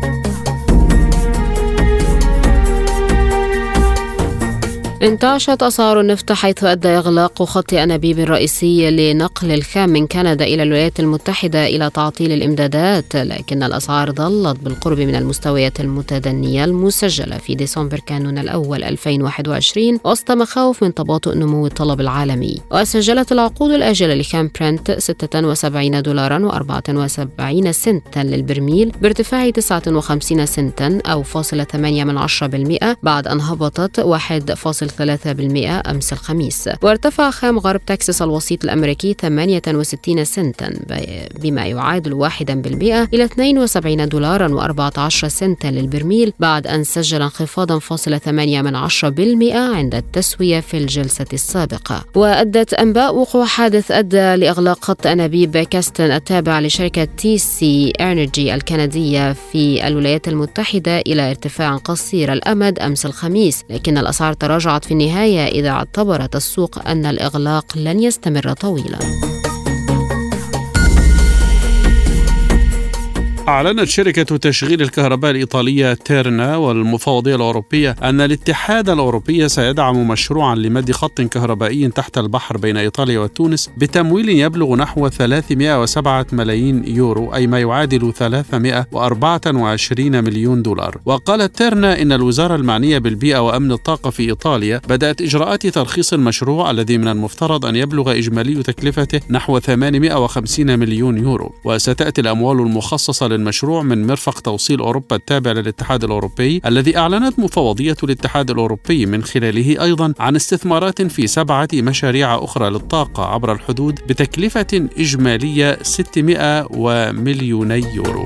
انتعشت أسعار النفط حيث أدى إغلاق خط أنابيب رئيسي لنقل الخام من كندا إلى الولايات المتحدة إلى تعطيل الإمدادات، لكن الأسعار ظلت بالقرب من المستويات المتدنية المسجلة في ديسمبر كانون الأول ألفين وواحد وعشرين وسط مخاوف من تباطؤ نمو الطلب العالمي. وسجلت العقود الآجلة لخام برنت ستة وسبعين دولارا وأربعة وسبعين سنتا للبرميل بارتفاع تسعة وخمسين سنتا أو فاصلة ثمانية من عشرة بالمئة بعد أن هبطت واحد فاصلة ثلاثة بالمئة أمس الخميس. وارتفع خام غرب تكساس الوسيط الأمريكي ثمانية وستين سنتا بما يعادل واحدا بالمئة إلى اثنين وسبعين دولارا وأربعة عشر سنتا للبرميل بعد أن سجل انخفاضا فاصلة ثمانية من عشرة بالمئة عند التسوية في الجلسة السابقة. وأدت أنباء وقوع حادث أدى لإغلاق خط أنابيب كاستن التابع لشركة تي سي إنرجي الكندية في الولايات المتحدة إلى ارتفاع قصير الأمد أمس الخميس، لكن الأسعار تراجعت في النهاية إذا اعتبرت السوق أن الإغلاق لن يستمر طويلا. أعلنت شركة تشغيل الكهرباء الإيطالية تيرنا والمفوضية الأوروبية أن الاتحاد الأوروبي سيدعم مشروعا لمد خط كهربائي تحت البحر بين إيطاليا وتونس بتمويل يبلغ نحو ثلاثمائة وسبعة ملايين يورو، أي ما يعادل ثلاثمائة وأربعة وعشرين مليون دولار. وقالت تيرنا إن الوزارة المعنية بالبيئة وأمن الطاقة في إيطاليا بدأت إجراءات ترخيص المشروع الذي من المفترض أن يبلغ إجمالي تكلفته نحو ثمانمائة وخمسين مليون يورو. وستأتي الأموال المخصصة للمشروع من مرفق توصيل أوروبا التابع للاتحاد الأوروبي الذي أعلنت مفوضية الاتحاد الأوروبي من خلاله أيضا عن استثمارات في سبعة مشاريع أخرى للطاقة عبر الحدود بتكلفة إجمالية ستمائة ومليوني يورو.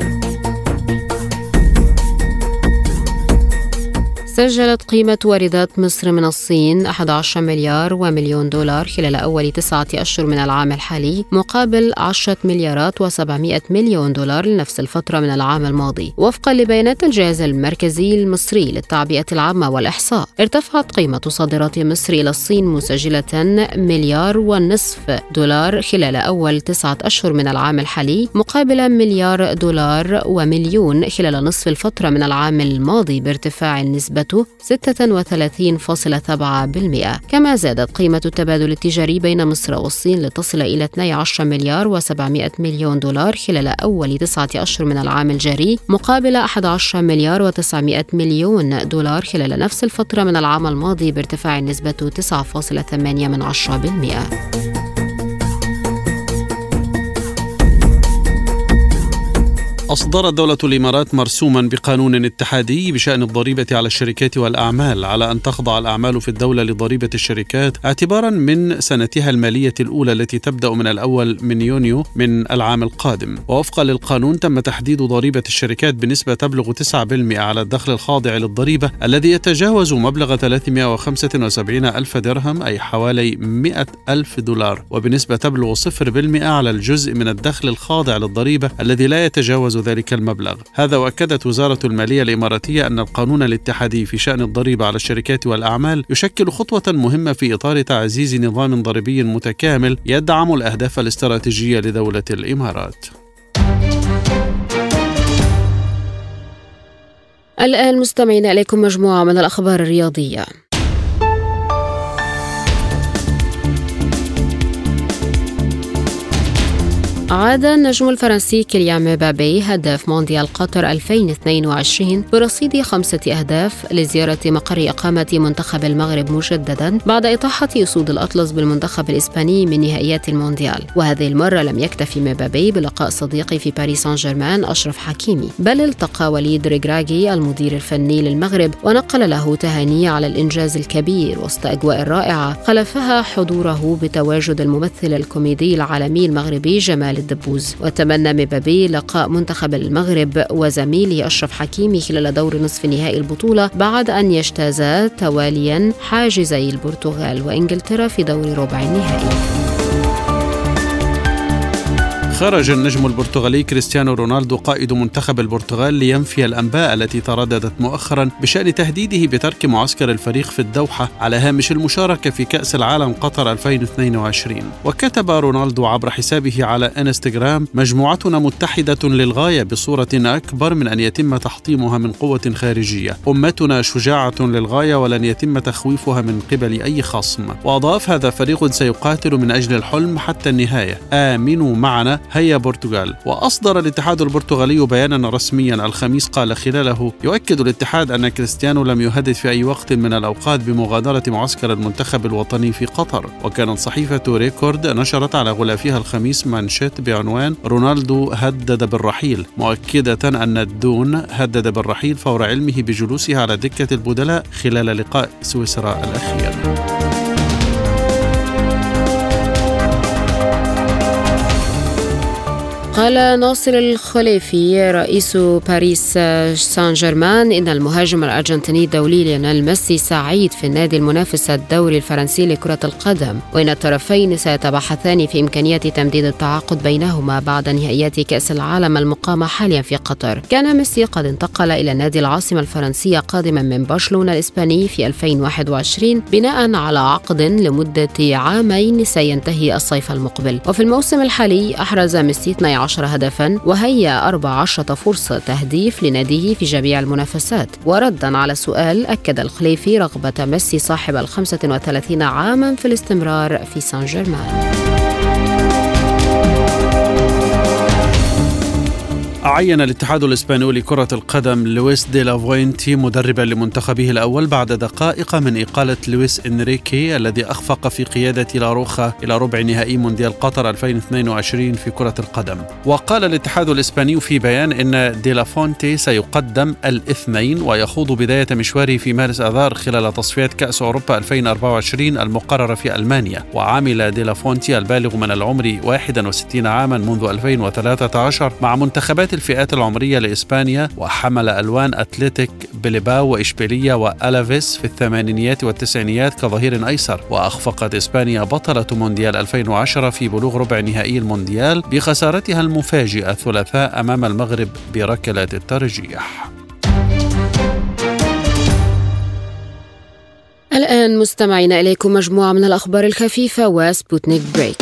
سجلت قيمة واردات مصر من الصين أحد عشر مليار ومليون دولار خلال أول تسعة أشهر من العام الحالي، مقابل عشرة مليارات وسبعمائة مليون دولار لنفس الفترة من العام الماضي. وفقا لبيانات الجهاز المركزي المصري للتعبئة العامة والإحصاء، ارتفعت قيمة صادرات مصر إلى الصين مسجلة مليار ونصف دولار خلال أول تسعة أشهر من العام الحالي، مقابل مليار دولار ومليون خلال نصف الفترة من العام الماضي، بارتفاع النسبة ستة وثلاثين فاصلة سبعة بالمئة. كما زادت قيمة التبادل التجاري بين مصر والصين لتصل إلى اثني عشر مليار وسبعمائة مليون دولار خلال أول تسعة أشهر من العام الجاري، مقابل أحد عشر مليار وتسعمائة مليون دولار خلال نفس الفترة من العام الماضي، بارتفاع النسبة تسعة فاصلة ثمانية بالمئة. أصدرت دولة الإمارات مرسوما بقانون اتحادي بشأن الضريبة على الشركات والأعمال على أن تخضع الأعمال في الدولة لضريبة الشركات اعتبارا من سنتها المالية الأولى التي تبدأ من الأول من يونيو من العام القادم. ووفقا للقانون تم تحديد ضريبة الشركات بنسبة تبلغ تسعة بالمئة على الدخل الخاضع للضريبة الذي يتجاوز مبلغ ثلاثمائة وخمسة وسبعين ألف درهم، أي حوالي مئة ألف دولار، وبنسبة تبلغ صفر بالمئة على الجزء من الدخل الخاضع للضريبة الذي لا يتجاوز ذلك المبلغ. هذا وأكدت وزارة المالية الإماراتية أن القانون الاتحادي في شأن الضريبة على الشركات والأعمال يشكل خطوة مهمة في إطار تعزيز نظام ضريبي متكامل يدعم الأهداف الاستراتيجية لدولة الإمارات. الآن مستمعين إليكم مجموعة من الأخبار الرياضية. عاد النجم الفرنسي كيليان مبابي هداف مونديال قطر ألفين واثنين وعشرين برصيد خمسة أهداف لزيارة مقر إقامة منتخب المغرب مجددا بعد إطاحة أسود الأطلس بالمنتخب الإسباني من نهائيات المونديال. وهذه المرة لم يكتفي مبابي بلقاء صديقي في باريس سان جيرمان أشرف حكيمي، بل التقى وليد ريغراغي المدير الفني للمغرب ونقل له تهاني على الإنجاز الكبير وسط أجواء رائعة خلفها حضوره بتواجد الممثل الكوميدي العالمي المغربي جمال الدبوز. وتمنى مبابي لقاء منتخب المغرب وزميله أشرف حكيمي خلال دور نصف نهائي البطولة بعد أن يجتازا تواليا حاجزي البرتغال وإنجلترا في دور ربع النهائي. خرج النجم البرتغالي كريستيانو رونالدو قائد منتخب البرتغال لينفي الأنباء التي ترددت مؤخرا بشأن تهديده بترك معسكر الفريق في الدوحة على هامش المشاركة في كأس العالم قطر ألفين واثنين وعشرين. وكتب رونالدو عبر حسابه على انستغرام: مجموعتنا متحدة للغاية بصورة أكبر من أن يتم تحطيمها من قوة خارجية. أمتنا شجاعة للغاية ولن يتم تخويفها من قبل أي خصم. وأضاف: هذا فريق سيقاتل من أجل الحلم حتى النهاية، آمنوا معنا، هيا برتغال. وأصدر الاتحاد البرتغالي بيانا رسميا الخميس قال خلاله: يؤكد الاتحاد أن كريستيانو لم يهدد في أي وقت من الأوقات بمغادرة معسكر المنتخب الوطني في قطر. وكانت صحيفة ريكورد نشرت على غلافها الخميس مانشيت بعنوان: رونالدو هدد بالرحيل، مؤكدة أن الدون هدد بالرحيل فور علمه بجلوسه على دكة البدلاء خلال لقاء سويسرا الأخير. قال ناصر الخليفي رئيس باريس سان جيرمان إن المهاجم الأرجنتيني الدولي ليونيل ميسي سعيد في النادي المنافس الدوري الفرنسي لكرة القدم، وإن الطرفين سيتبحثان في إمكانية تمديد التعاقد بينهما بعد نهائيات كأس العالم المقامة حاليا في قطر. كان ميسي قد انتقل إلى نادي العاصمة الفرنسية قادما من برشلونة الإسباني في ألفين وواحد وعشرين بناء على عقد لمدة عامين سينتهي الصيف المقبل. وفي الموسم الحالي أحرز ميسي اثني عشر عشر هدفا وهيأ أربع عشرة فرصة تهديف لناديه في جميع المنافسات. وردا على سؤال، أكد الخليفي رغبة ميسي صاحب الخمسة وثلاثين عاما في الاستمرار في سان جيرمان. أعين الاتحاد الإسباني لكرة القدم لويس دي لافوينتي مدربا لمنتخبه الأول بعد دقائق من إقالة لويس إنريكي الذي أخفق في قيادة لاروخا إلى ربع نهائي مونديال قطر ألفين واثنين وعشرين في كرة القدم. وقال الاتحاد الإسباني في بيان إن دي لافونتي سيقدم الاثنين ويخوض بداية مشواره في مارس آذار خلال تصفيات كأس أوروبا ألفين وأربعة وعشرين المقررة في ألمانيا. وعمل دي لافونتي البالغ من العمر واحد وستين عاما منذ ألفين وثلاثة عشر مع منتخبات الفئات العمرية لإسبانيا، وحمل ألوان أتلتيك بلباو وإشبيلية وألافيس في الثمانينيات والتسعينيات كظهير أيسر. وأخفقت إسبانيا بطلة مونديال ألفين وعشرة في بلوغ ربع نهائي المونديال بخسارتها المفاجئة الثلاثاء أمام المغرب بركلات الترجيح. الآن مستمعين إليكم مجموعة من الأخبار الخفيفة وسبوتنيك بريك.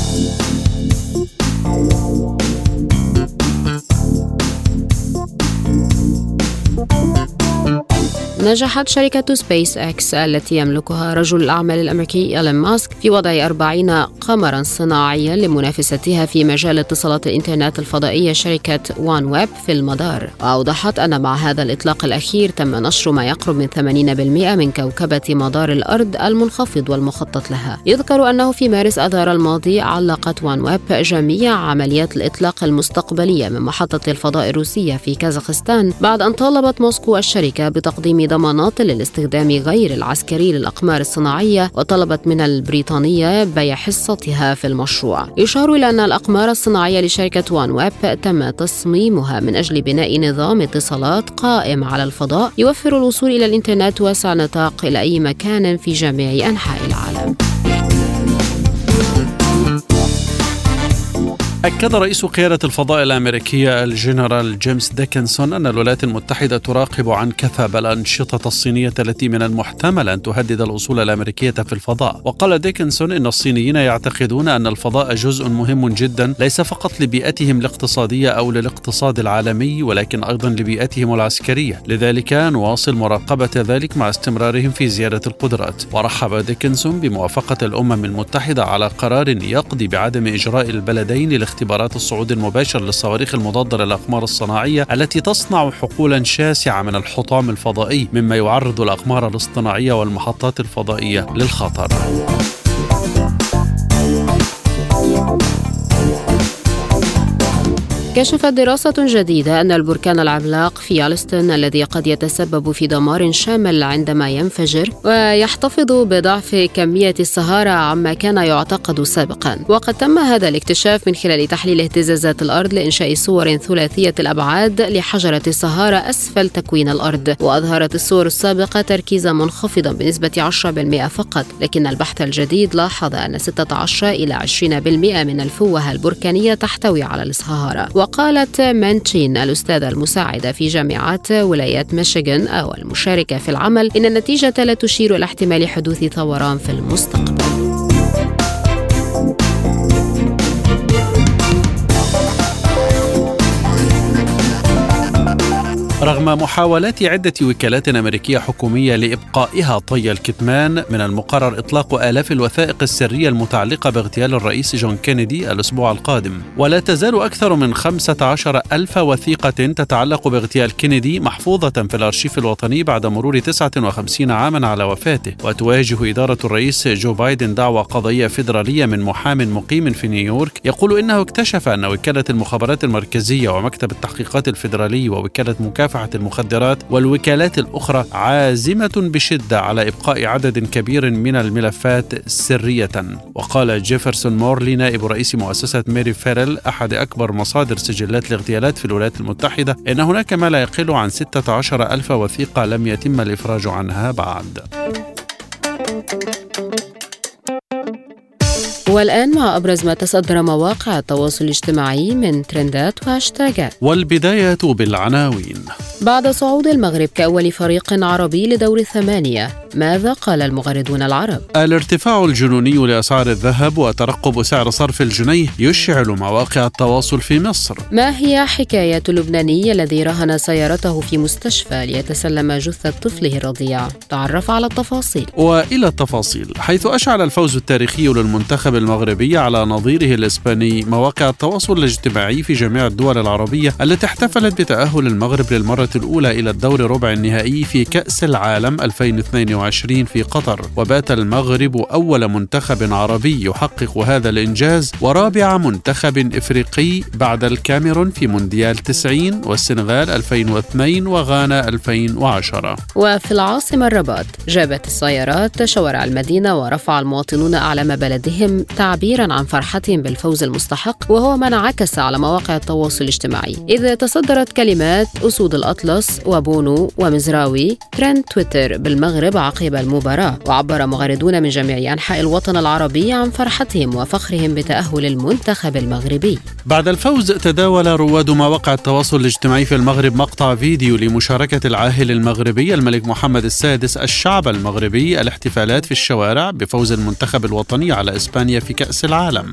نجحت شركة سبيس إكس التي يملكها رجل الأعمال الأمريكي إيلون ماسك في وضع أربعين قمرا صناعيا لمنافستها في مجال اتصالات الإنترنت الفضائية شركة وان ويب في المدار. وأوضحت أن مع هذا الإطلاق الأخير تم نشر ما يقرب من ثمانين بالمئة من كوكبة مدار الأرض المنخفض والمخطط لها. يذكر أنه في مارس آذار الماضي علقت وان ويب جميع عمليات الإطلاق المستقبلية من محطة الفضاء الروسية في كازاخستان بعد أن طالبت موسكو الشركة بتقديم ضمانات للاستخدام غير العسكري للأقمار الصناعية، وطلبت من البريطانية بيع حصتها في المشروع. يشار إلى أن الأقمار الصناعية لشركة وان ويب تم تصميمها من أجل بناء نظام اتصالات قائم على الفضاء يوفر الوصول إلى الإنترنت واسع نطاق إلى أي مكان في جميع أنحاء العالم. أكد رئيس قيادة الفضاء الأمريكية الجنرال جيمس ديكنسون أن الولايات المتحدة تراقب عن كثب الأنشطة الصينية التي من المحتمل أن تهدد الأصول الأمريكية في الفضاء. وقال ديكنسون إن الصينيين يعتقدون أن الفضاء جزء مهم جدا ليس فقط لبيئتهم الاقتصادية أو للاقتصاد العالمي ولكن أيضا لبيئتهم العسكرية، لذلك نواصل مراقبة ذلك مع استمرارهم في زيادة القدرات. ورحب ديكنسون بموافقة الأمم المتحدة على قرار يقضي بعدم إجراء البلدين لاختبارات الصعود المباشر للصواريخ المضادة للأقمار الصناعية التي تصنع حقولا شاسعة من الحطام الفضائي، مما يعرض الأقمار الاصطناعية والمحطات الفضائية للخطر. كشفت دراسة جديدة أن البركان العملاق في يالستون الذي قد يتسبب في دمار شامل عندما ينفجر ويحتفظ بضعف كمية الصهارة عما كان يعتقد سابقا. وقد تم هذا الاكتشاف من خلال تحليل اهتزازات الأرض لإنشاء صور ثلاثية الأبعاد لحجرة الصهارة أسفل تكوين الأرض. وأظهرت الصور السابقة تركيزا منخفضا بنسبة عشرة بالمئة فقط، لكن البحث الجديد لاحظ أن ستة عشر إلى عشرين بالمئة من الفوهة البركانية تحتوي على الصهارة. وقالت مانتشين الأستاذة المساعدة في جامعة ولاية ميشيغان أو المشاركة في العمل إن النتيجة لا تشير إلى احتمال حدوث ثوران في المستقبل. رغم محاولات عدة وكالات أمريكية حكومية لإبقائها طي الكتمان، من المقرر إطلاق آلاف الوثائق السرية المتعلقة باغتيال الرئيس جون كينيدي الأسبوع القادم. ولا تزال أكثر من خمسة عشر ألف وثيقة تتعلق باغتيال كينيدي محفوظة في الأرشيف الوطني بعد مرور تسعة وخمسين عاما على وفاته. وتواجه إدارة الرئيس جو بايدن دعوى قضائية فيدرالية من محام مقيم في نيويورك يقول إنه اكتشف أن وكالة المخابرات المركزية ومكتب التحقيقات الفيدرالي ووكالة مكافحة المخدرات والوكالات الأخرى عازمة بشدة على إبقاء عدد كبير من الملفات سرية. وقال جيفرسون مورلي نائب رئيس مؤسسة ميري فيرل أحد أكبر مصادر سجلات الاغتيالات في الولايات المتحدة إن هناك ما لا يقل عن ستة عشر ألف وثيقة لم يتم الإفراج عنها بعد. والآن مع أبرز ما تصدر مواقع التواصل الاجتماعي من ترندات وهاشتاجات. والبداية بالعناوين. بعد صعود المغرب كأول فريق عربي لدور الثمانية، ماذا قال المغردون العرب؟ الارتفاع الجنوني لأسعار الذهب وترقب سعر صرف الجنيه يشعل مواقع التواصل في مصر. ما هي حكاية اللبناني الذي رهن سيارته في مستشفى ليتسلم جثة طفله الرضيع؟ تعرف على التفاصيل. وإلى التفاصيل، حيث أشعل الفوز التاريخي للمنتخب المغربي على نظيره الإسباني مواقع التواصل الاجتماعي في جميع الدول العربية التي احتفلت بتأهل المغرب للمرة الأولى إلى الدور ربع النهائي في كأس العالم ألفين واثنين وعشرين في قطر. وبات المغرب أول منتخب عربي يحقق هذا الإنجاز ورابع منتخب إفريقي بعد الكاميرون في مونديال تسعين والسنغال ألفين واثنين وغانا ألفين وعشرة. وفي العاصمة الرباط جابت السيارات شوارع المدينة ورفع المواطنون أعلام بلدهم تعبيرا عن فرحتهم بالفوز المستحق، وهو ما انعكس على مواقع التواصل الاجتماعي، إذ تصدرت كلمات أسود الأطلس وبونو ومزراوي ترند تويتر بالمغرب عقب المباراة. وعبر مغردون من جميع أنحاء الوطن العربي عن فرحتهم وفخرهم بتأهل المنتخب المغربي. بعد الفوز تداول رواد مواقع التواصل الاجتماعي في المغرب مقطع فيديو لمشاركة العاهل المغربي الملك محمد السادس الشعب المغربي الاحتفالات في الشوارع بفوز المنتخب الوطني على إسبانيا في كأس العالم.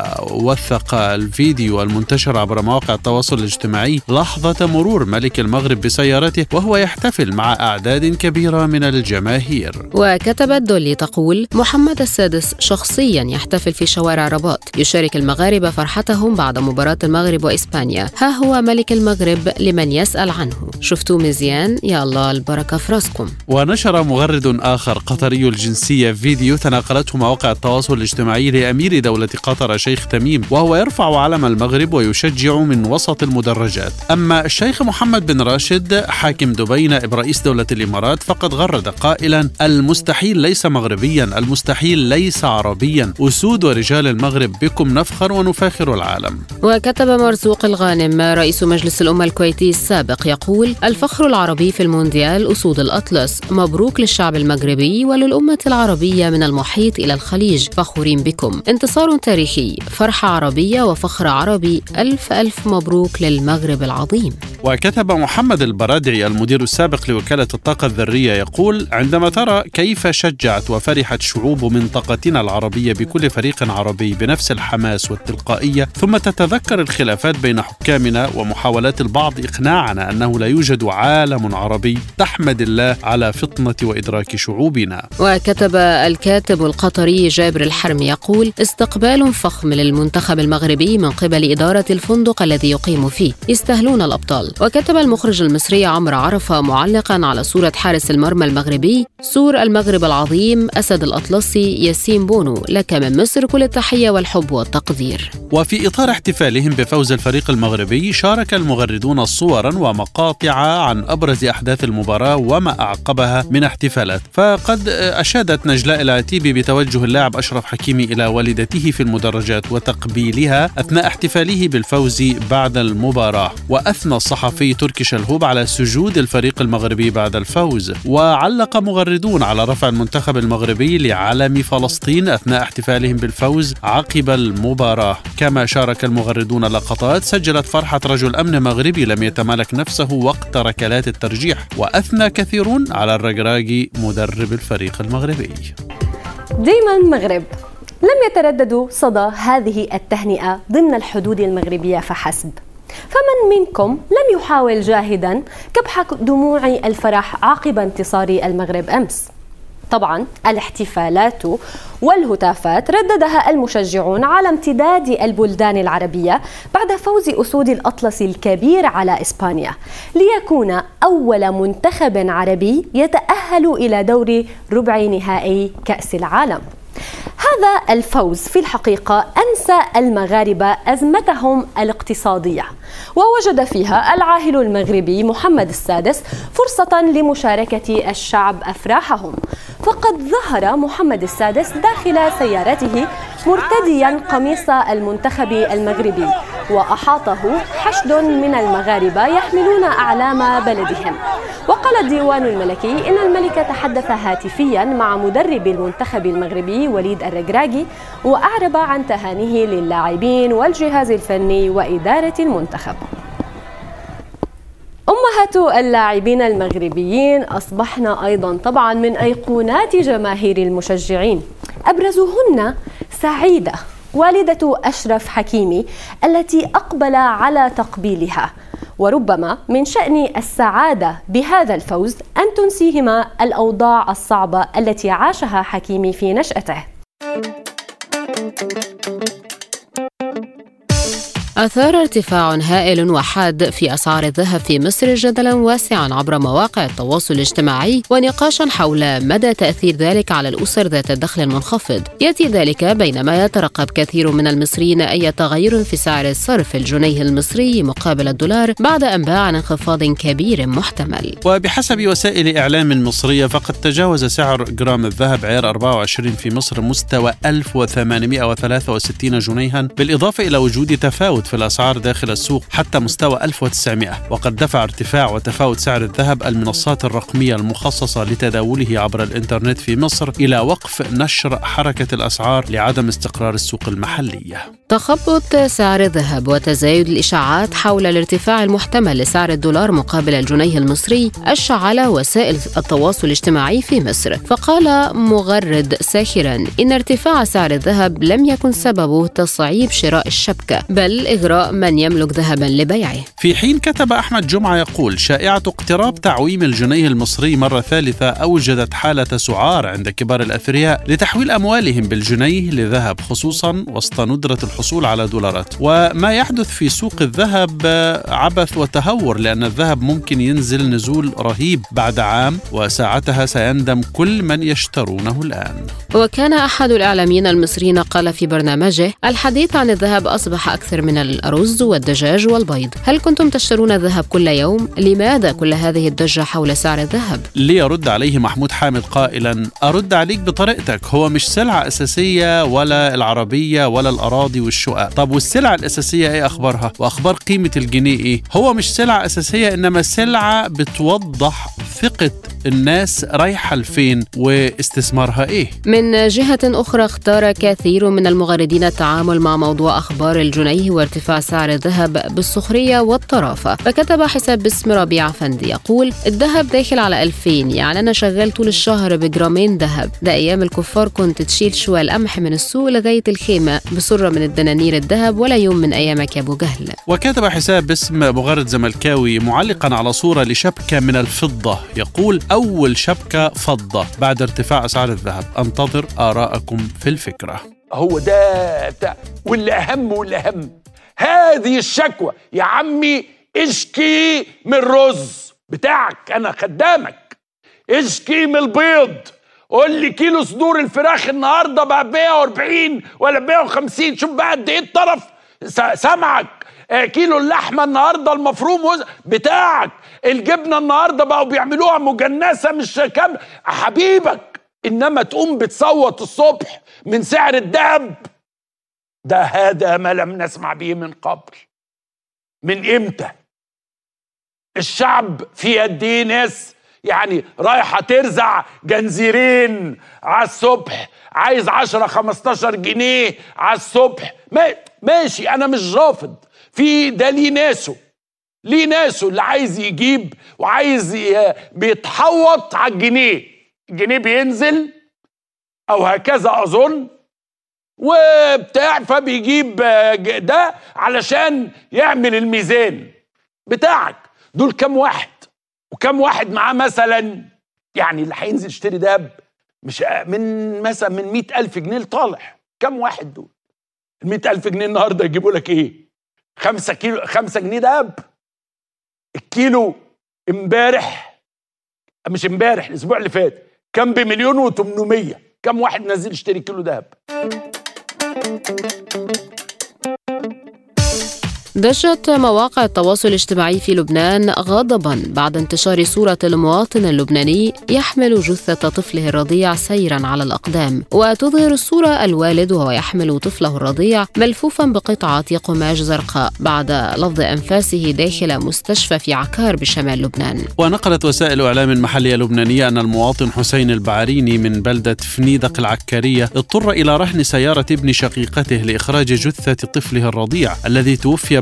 ووثق الفيديو المنتشر عبر مواقع التواصل الاجتماعي لحظة مرور ملك المغرب بسيارته وهو يحتفل مع أعداد كبيرة من الجماهير. وكتبت دولي تقول: محمد السادس شخصيا يحتفل في شوارع رباط، يشارك المغاربة فرحتهم بعد مباراة المغرب وإسبانيا. ها هو ملك المغرب لمن يسأل عنه، شفتوه مزيان، يا الله البركة في راسكم. ونشر مغرد آخر قطري الجنسية فيديو تناقلته مواقع التواصل الاجتماعي لأمير دولة قطر شيخ تميم وهو يرفع علم المغرب ويشجع من وسط المدرجات. أما الشيخ محمد بن راشد حاكم دبي نائب رئيس دولة الإمارات فقد غرد قائلا: المستحيل ليس مغربيا، المستحيل ليس عربيا، أسود ورجال المغرب بكم نفخر ونفاخر العالم. وكتب مرزوق الغانم رئيس مجلس الأمة الكويتي السابق يقول: الفخر العربي في المونديال أسود الأطلس، مبروك للشعب المغربي وللأمة العربية من المحيط إلى الخليج، فخورين بكم، انتصار تاريخي، فرحة عربية وفخر عربي، ألف ألف مبروك للمغرب العظيم. وكتب محمد البرادعي المدير السابق لوكالة الطاقة الذرية يقول: عندما ترى كيف شجعت وفرحت شعوب منطقتنا العربية بكل فريق عربي بنفس الحماس والتلقائية، ثم تتذكر الخلافات بين حكامنا ومحاولات البعض إقناعنا أنه لا يوجد عالم عربي، تحمد الله على فطنة وإدراك شعوبنا. وكتب الكاتب القطري جابر الحرمي يقول: استقبال فخم للمنتخب المغربي من قبل إدارة الفندق الذي يقيم فيه، يستاهلون الأبطال. وكتب المخرج المصري عمرو عرفة معلقا على صورة حارس المرمى المغربي: سور المغرب العظيم أسد الأطلسي ياسين بونو، لك من مصر كل التحية والحب والتقدير. وفي إطار احتفالهم بفوز الفريق المغربي شارك المغردون صورا ومقاطع عن أبرز أحداث المباراة وما أعقبها من احتفالات. فقد أشادت نجلاء العتيبي بتوجه اللاعب أشرف حكيمي إلى والدته في المدرجات وتقبيلها أثناء احتفاله بالفوز بعد المباراة. وأثنى الصحفي تركي شلهوب على سجود الفريق المغربي بعد الفوز. وعلق مغردون على رفع المنتخب المغربي لعلم فلسطين أثناء احتفالهم بالفوز عقب المباراة. كما شارك المغردون لقطات سجلت فرحة رجل أمن مغربي لم يتمالك نفسه وقت ركلات الترجيح. وأثنى كثيرون على الركراجي مدرب الفريق المغربي. ديما مغرب لم يترددوا صدى هذه التهنئة ضمن الحدود المغربية فحسب، فمن منكم لم يحاول جاهدا كبح دموع الفرح عقب انتصار المغرب أمس؟ طبعا الاحتفالات والهتافات رددها المشجعون على امتداد البلدان العربية بعد فوز أسود الأطلس الكبير على إسبانيا، ليكون أول منتخب عربي يتأهل إلى دور ربع نهائي كأس العالم. هذا الفوز في الحقيقة أنسى المغاربة أزمتهم الاقتصادية، ووجد فيها العاهل المغربي محمد السادس فرصة لمشاركة الشعب أفراحهم. فقد ظهر محمد السادس داخل سيارته مرتديا قميص المنتخب المغربي، وأحاطه حشد من المغاربة يحملون أعلام بلدهم. وقال الديوان الملكي إن الملك تحدث هاتفيا مع مدرب المنتخب المغربي وليد الركراجي، وأعرب عن تهانيه للاعبين والجهاز الفني وإدارة المنتخب. أمهات ذكرت اللاعبين المغربيين، أصبحنا أيضا طبعا من أيقونات جماهير المشجعين، أبرزهن سعيدة والدة أشرف حكيمي التي أقبل على تقبيلها، وربما من شأن السعادة بهذا الفوز أن تنسيهما الأوضاع الصعبة التي عاشها حكيمي في نشأته. أثار ارتفاع هائل وحاد في أسعار الذهب في مصر جدلا واسعا عبر مواقع التواصل الاجتماعي ونقاشا حول مدى تأثير ذلك على الأسر ذات الدخل المنخفض. يأتي ذلك بينما يترقب كثير من المصريين أي تغير في سعر الصرف الجنيه المصري مقابل الدولار بعد أنباء عن انخفاض كبير محتمل. وبحسب وسائل إعلام مصرية فقد تجاوز سعر جرام الذهب عيار أربعة وعشرين في مصر مستوى ألف وثمانمائة وثلاثة وستين جنيها، بالإضافة إلى وجود تفاوت في الأسعار داخل السوق حتى مستوى ألف وتسعمائة. وقد دفع ارتفاع وتفاوت سعر الذهب المنصات الرقمية المخصصة لتداوله عبر الإنترنت في مصر إلى وقف نشر حركة الأسعار لعدم استقرار السوق المحلية. تخبط سعر الذهب وتزايد الإشاعات حول الارتفاع المحتمل لسعر الدولار مقابل الجنيه المصري أشعل وسائل التواصل الاجتماعي في مصر، فقال مغرد ساخرا إن ارتفاع سعر الذهب لم يكن سببه تصعيب شراء الشبكة بل إغراء من يملك ذهبا لبيعه. في حين كتب أحمد جمعة يقول شائعة اقتراب تعويم الجنيه المصري مرة ثالثة أوجدت حالة سعار عند كبار الأثرياء لتحويل أموالهم بالجنيه لذهب، خصوصا وسط ندرة الحصول على دولارات. وما يحدث في سوق الذهب عبث وتهور، لأن الذهب ممكن ينزل نزول رهيب بعد عام وساعتها سيندم كل من يشترونه الآن. وكان أحد الإعلاميين المصريين قال في برنامجه الحديث عن الذهب أصبح أكثر من الأرز والدجاج والبيض. هل كنتم تشترون الذهب كل يوم؟ لماذا كل هذه الضجة حول سعر الذهب؟ ليرد عليه محمود حامد قائلا أرد عليك بطريقتك، هو مش سلعة أساسية ولا العربية ولا الأراضي والشقق. طب والسلعة الأساسية إيه أخبارها؟ وأخبار قيمة الجنيه إيه؟ هو مش سلعة أساسية إنما سلعة بتوضح ثقة الناس رايحة لفين واستثمارها إيه. من جهة أخرى اختار كثير من المغردين التعامل مع موضوع أخبار الجنيه وارتفاع سعر الذهب بالسخرية والطرافة، فكتب حساب باسم ربيع فندي يقول الذهب داخل على ألفين، يعني أنا شغال طول الشهر بجرامين ذهب، ده أيام الكفار كنت تشيل شوال قمح من السوق لغاية الخيمة بسرة من الدنانير الذهب ولا يوم من أيامك يا أبو جهل. وكتب حساب باسم مغرد زملكاوي معلقا على صورة لشبكة من الفضة يقول أول شبكة فضة بعد ارتفاع أسعار الذهب، أنتظر آراءكم في الفكرة. هو ده بتاع واللي أهم واللي أهم هذه الشكوى يا عمي، اشكي من الرز بتاعك، أنا خدامك، اشكي من البيض، قول لي كيلو صدور الفراخ النهارده بقى مائة وأربعين ولا مائة وخمسين، شوف بقى قد ايه الطرف سمعك. آه كيلو اللحمه النهارده المفروم بتاعك، الجبنه النهارده بقوا بيعملوها مجنسه مش كامله حبيبك، انما تقوم بتصوت الصبح من سعر الذهب ده، هذا ما لم نسمع به من قبل. من امتى؟ الشعب في قد ايه ناس يعني رايحه ترزع جنزيرين على الصبح، عايز عشرة خمستاشر جنيه على الصبح، ماشي انا مش رافض، في ده ليه ناسه، ليه ناسه اللي عايز يجيب وعايز بيتحوط على الجنيه، الجنيه بينزل او هكذا اظن وبتاع، فبيجيب ده علشان يعمل الميزان بتاعك. دول كم واحد وكم واحد معاه مثلا، يعني اللي هينزل يشتري دهب مش من مثلا من مئة ألف جنيه لطالع، كم واحد دول؟ المئة ألف جنيه النهارده يجيبوا لك ايه؟ خمسة كيلو، خمسة جنيه دهب. الكيلو امبارح مش امبارح الاسبوع اللي فات كان بمليون وتمنمية، كم واحد نازل يشتري كيلو دهب؟ دشت مواقع التواصل الاجتماعي في لبنان غضباً بعد انتشار صورة المواطن اللبناني يحمل جثة طفله الرضيع سيراً على الأقدام، وتظهر الصورة الوالد وهو يحمل طفله الرضيع ملفوفاً بقطعة قماش زرقاء بعد لفظ أنفاسه داخل مستشفى في عكار بشمال لبنان. ونقلت وسائل إعلام محلية لبنانية أن المواطن حسين البعريني من بلدة فنيدق العكارية اضطر إلى رهن سيارة ابن شقيقته لإخراج جثة طفله الرضيع الذي توفي بعد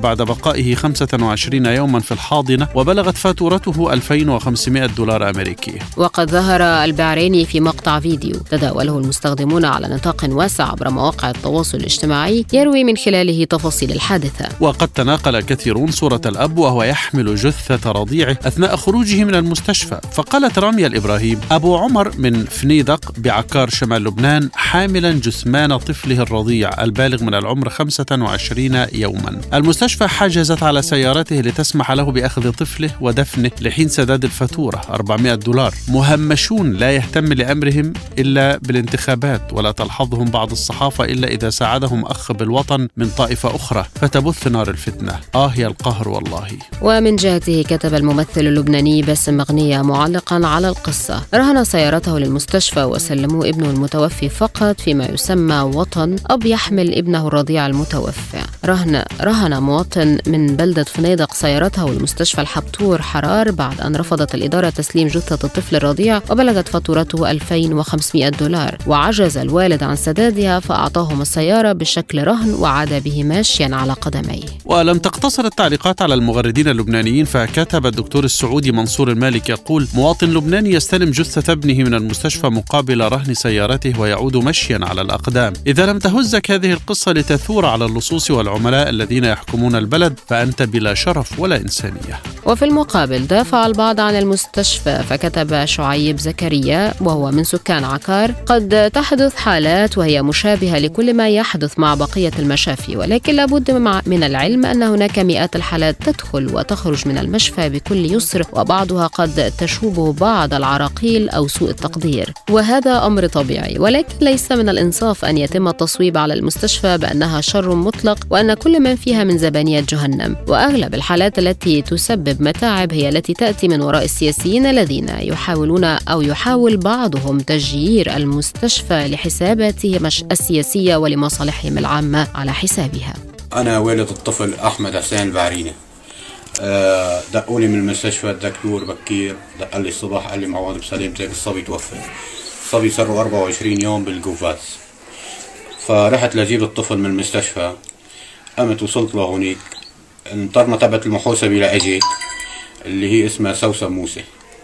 بعد بقائه خمسة وعشرين يوما في الحاضنة، وبلغت فاتورته ألفين وخمسمائة دولار أمريكي. وقد ظهر البعريني في مقطع فيديو تداوله المستخدمون على نطاق واسع عبر مواقع التواصل الاجتماعي يروي من خلاله تفاصيل الحادثة. وقد تناقل كثيرون صورة الأب وهو يحمل جثة رضيعه أثناء خروجه من المستشفى. فقالت رامية الإبراهيم أبو عمر من فنيدق بعكار شمال لبنان حاملا جثمان طفله الرضيع البالغ من العمر خمسة وعشرين يوما. المستشفى حجزت على سيارته لتسمح له بأخذ طفله ودفنه لحين سداد الفاتورة أربعمائة دولار. مهمشون لا يهتم لأمرهم إلا بالانتخابات، ولا تلحظهم بعض الصحافة إلا إذا ساعدهم أخ بالوطن من طائفة أخرى فتبث نار الفتنة. آه يا القهر والله. ومن جهته كتب الممثل اللبناني باسم مغنية معلقا على القصة: رهن سيارته للمستشفى وسلموا ابنه المتوفي فقط فيما يسمى وطن. أب يحمل ابنه الرضيع المتوفى. رهن رهن مواطن من بلدة فنيدق سيارته لمستشفى الحبتور حرار بعد أن رفضت الإدارة تسليم جثة الطفل الرضيع، وبلغت فاتورته ألفين وخمسمائة دولار، وعجز الوالد عن سدادها فأعطاهم السيارة بشكل رهن وعاد به ماشيا على قدميه. ولم تقتصر التعليقات على المغردين اللبنانيين، فكتب الدكتور السعودي منصور المالك يقول: مواطن لبناني يستلم جثة ابنه من المستشفى مقابل رهن سيارته ويعود مشيا على الأقدام. إذا لم تهزك هذه القصة لتثور على اللصوص والعملاء الذين يحكمون البلد فأنت بلا شرف ولا إنسانية. وفي المقابل دافع البعض عن المستشفى، فكتب شعيب زكريا وهو من سكان عكار: قد تحدث حالات وهي مشابهة لكل ما يحدث مع بقية المشافي، ولكن لابد من العلم أن هناك مئات الحالات تدخل وتخرج من المشفى بكل يسر، وبعضها قد تشوبه بعض العراقيل أو سوء التقدير، وهذا أمر طبيعي. ولكن ليس من الإنصاف أن يتم التصويب على المستشفى بأنها شر مطلق وأن كل من فيها من زبانية جهنم. وأغلب الحالات التي تسبب متاعب هي التي تأتي من وراء السياسيين الذين يحاولون أو يحاول بعضهم تجيير المستشفى لحساباتهم السياسية ولمصالحهم العامة على حسابها. أنا والد الطفل أحمد حسين البعريني. أه دقولي من المستشفى الدكتور بكير، دق لي الصباح قال لي معوض بسلامتك الصبي توفى. الصبي صار له أربعة وعشرين يوم بالجوفاز. فرحت لجيب الطفل من المستشفى، قمت وصلت له هونيك، انطرنا تبعت المحوسبة لأجيت اللي هي اسمها سوسة موسى.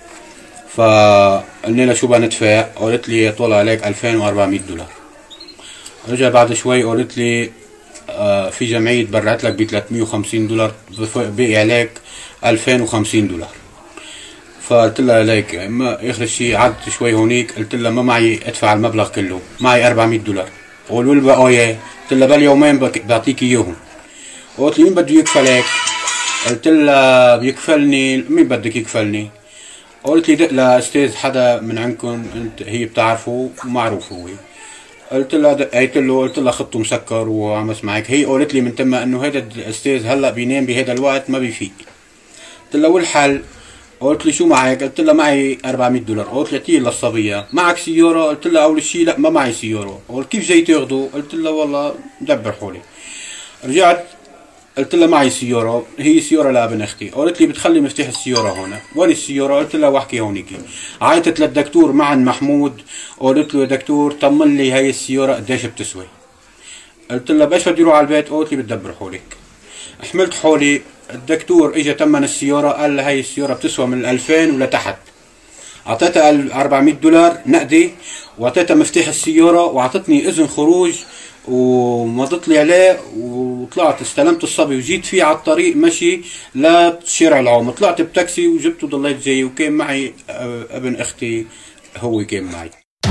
فقلنا لها شو بندفع؟ قالت لي طلع عليك ألفين وأربعمائة دولار. رجع بعد شوي قالت لي آه في جمعية برعت لك ب ثلاثمائة وخمسين دولار، بقي عليك ألفين وخمسين دولار. فقلت لها ليك ما اخر شيء عدت شوي هونيك، قلت لها ما معي ادفع المبلغ كله، معي أربعمائة دولار. قالوا لي بقايا، قلت لها باليومين بعطيك اياهم. قالت لي مين بده يكفلك؟ قلت لها بيكفلني. مين بدك يكفلني؟ قلت لي دق لاستاذ حدا من عندكم انت هي بتعرفه ومعروف هو. قلت لها دقيت له، قلت لها خطه مسكر وعمس معك. هي قالت لي من تما انه هذا الاستاذ هلا بينام بهذا الوقت ما بيفيق. قلت لها والحل؟ قلت لي شو معك؟ قلت لها معي أربعمائة دولار. قلت لها تي للصبيه معك سياره؟ قلت لها اول شيء لا ما معي سياره. قلت كيف جاي تاخذه؟ قلت لها والله دبر حولي. رجعت قلت لها معي سياره، هي سياره لابن اختي. قالت لي بتخلي مفتاح السياره هون. وين السياره؟ قلت لها واحكي هونيك. عيطت للدكتور معن محمود، قالت له يا دكتور طمن لي هاي السياره قديش بتسوي. قلت لها باش بدي اروح على البيت؟ قالت لي بتدبر حولك. حملت حولي. الدكتور اجى تمن السياره، قال لها هاي السياره بتسوى من ألفين ولتحت. اعطيتها أربعمائة دولار نقدي، واعطيتها مفتاح السياره، واعطتني اذن خروج ومضت لي عليه، وطلعت استلمت الصبي وجيت فيه على الطريق مشي لشارع العوم. طلعت بتاكسي وجبته ضليت جاي، وكان معي ابن اختي هو كان معي.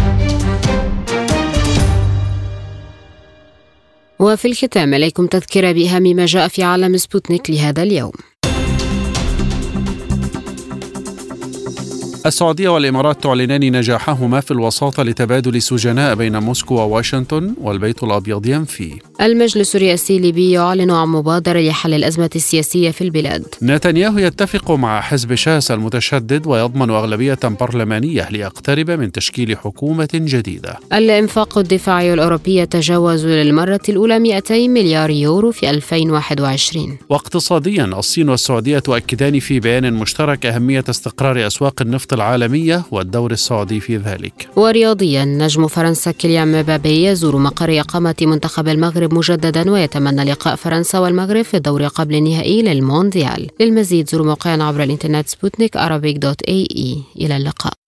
وفي الختام عليكم تذكرة بأهم ما جاء في عالم سبوتنيك لهذا اليوم. السعودية والإمارات تعلنان نجاحهما في الوساطة لتبادل سجناء بين موسكو وواشنطن، والبيت الأبيض ينفي. المجلس الرئاسي الليبي يعلن عن مبادرة لحل الأزمة السياسية في البلاد. نتنياهو يتفق مع حزب شاس المتشدد ويضمن أغلبية برلمانية ليقترب من تشكيل حكومة جديدة. الإنفاق الدفاعي الأوروبي يتجاوز للمرة الأولى مئتي مليار يورو في ألفين وواحد وعشرين. واقتصاديا الصين والسعودية تؤكدان في بيان مشترك أهمية استقرار أسواق النفط العالمية والدور السعودي في ذلك. ورياضيا، نجم فرنسا كيليان مبابي يزور مقر إقامة منتخب المغرب مجددا ويتمنى لقاء فرنسا والمغرب في الدور قبل النهائي للمونديال. للمزيد زوروا موقعنا عبر الإنترنت سبوتنيك أرابيك دوت إيه إي. إلى اللقاء.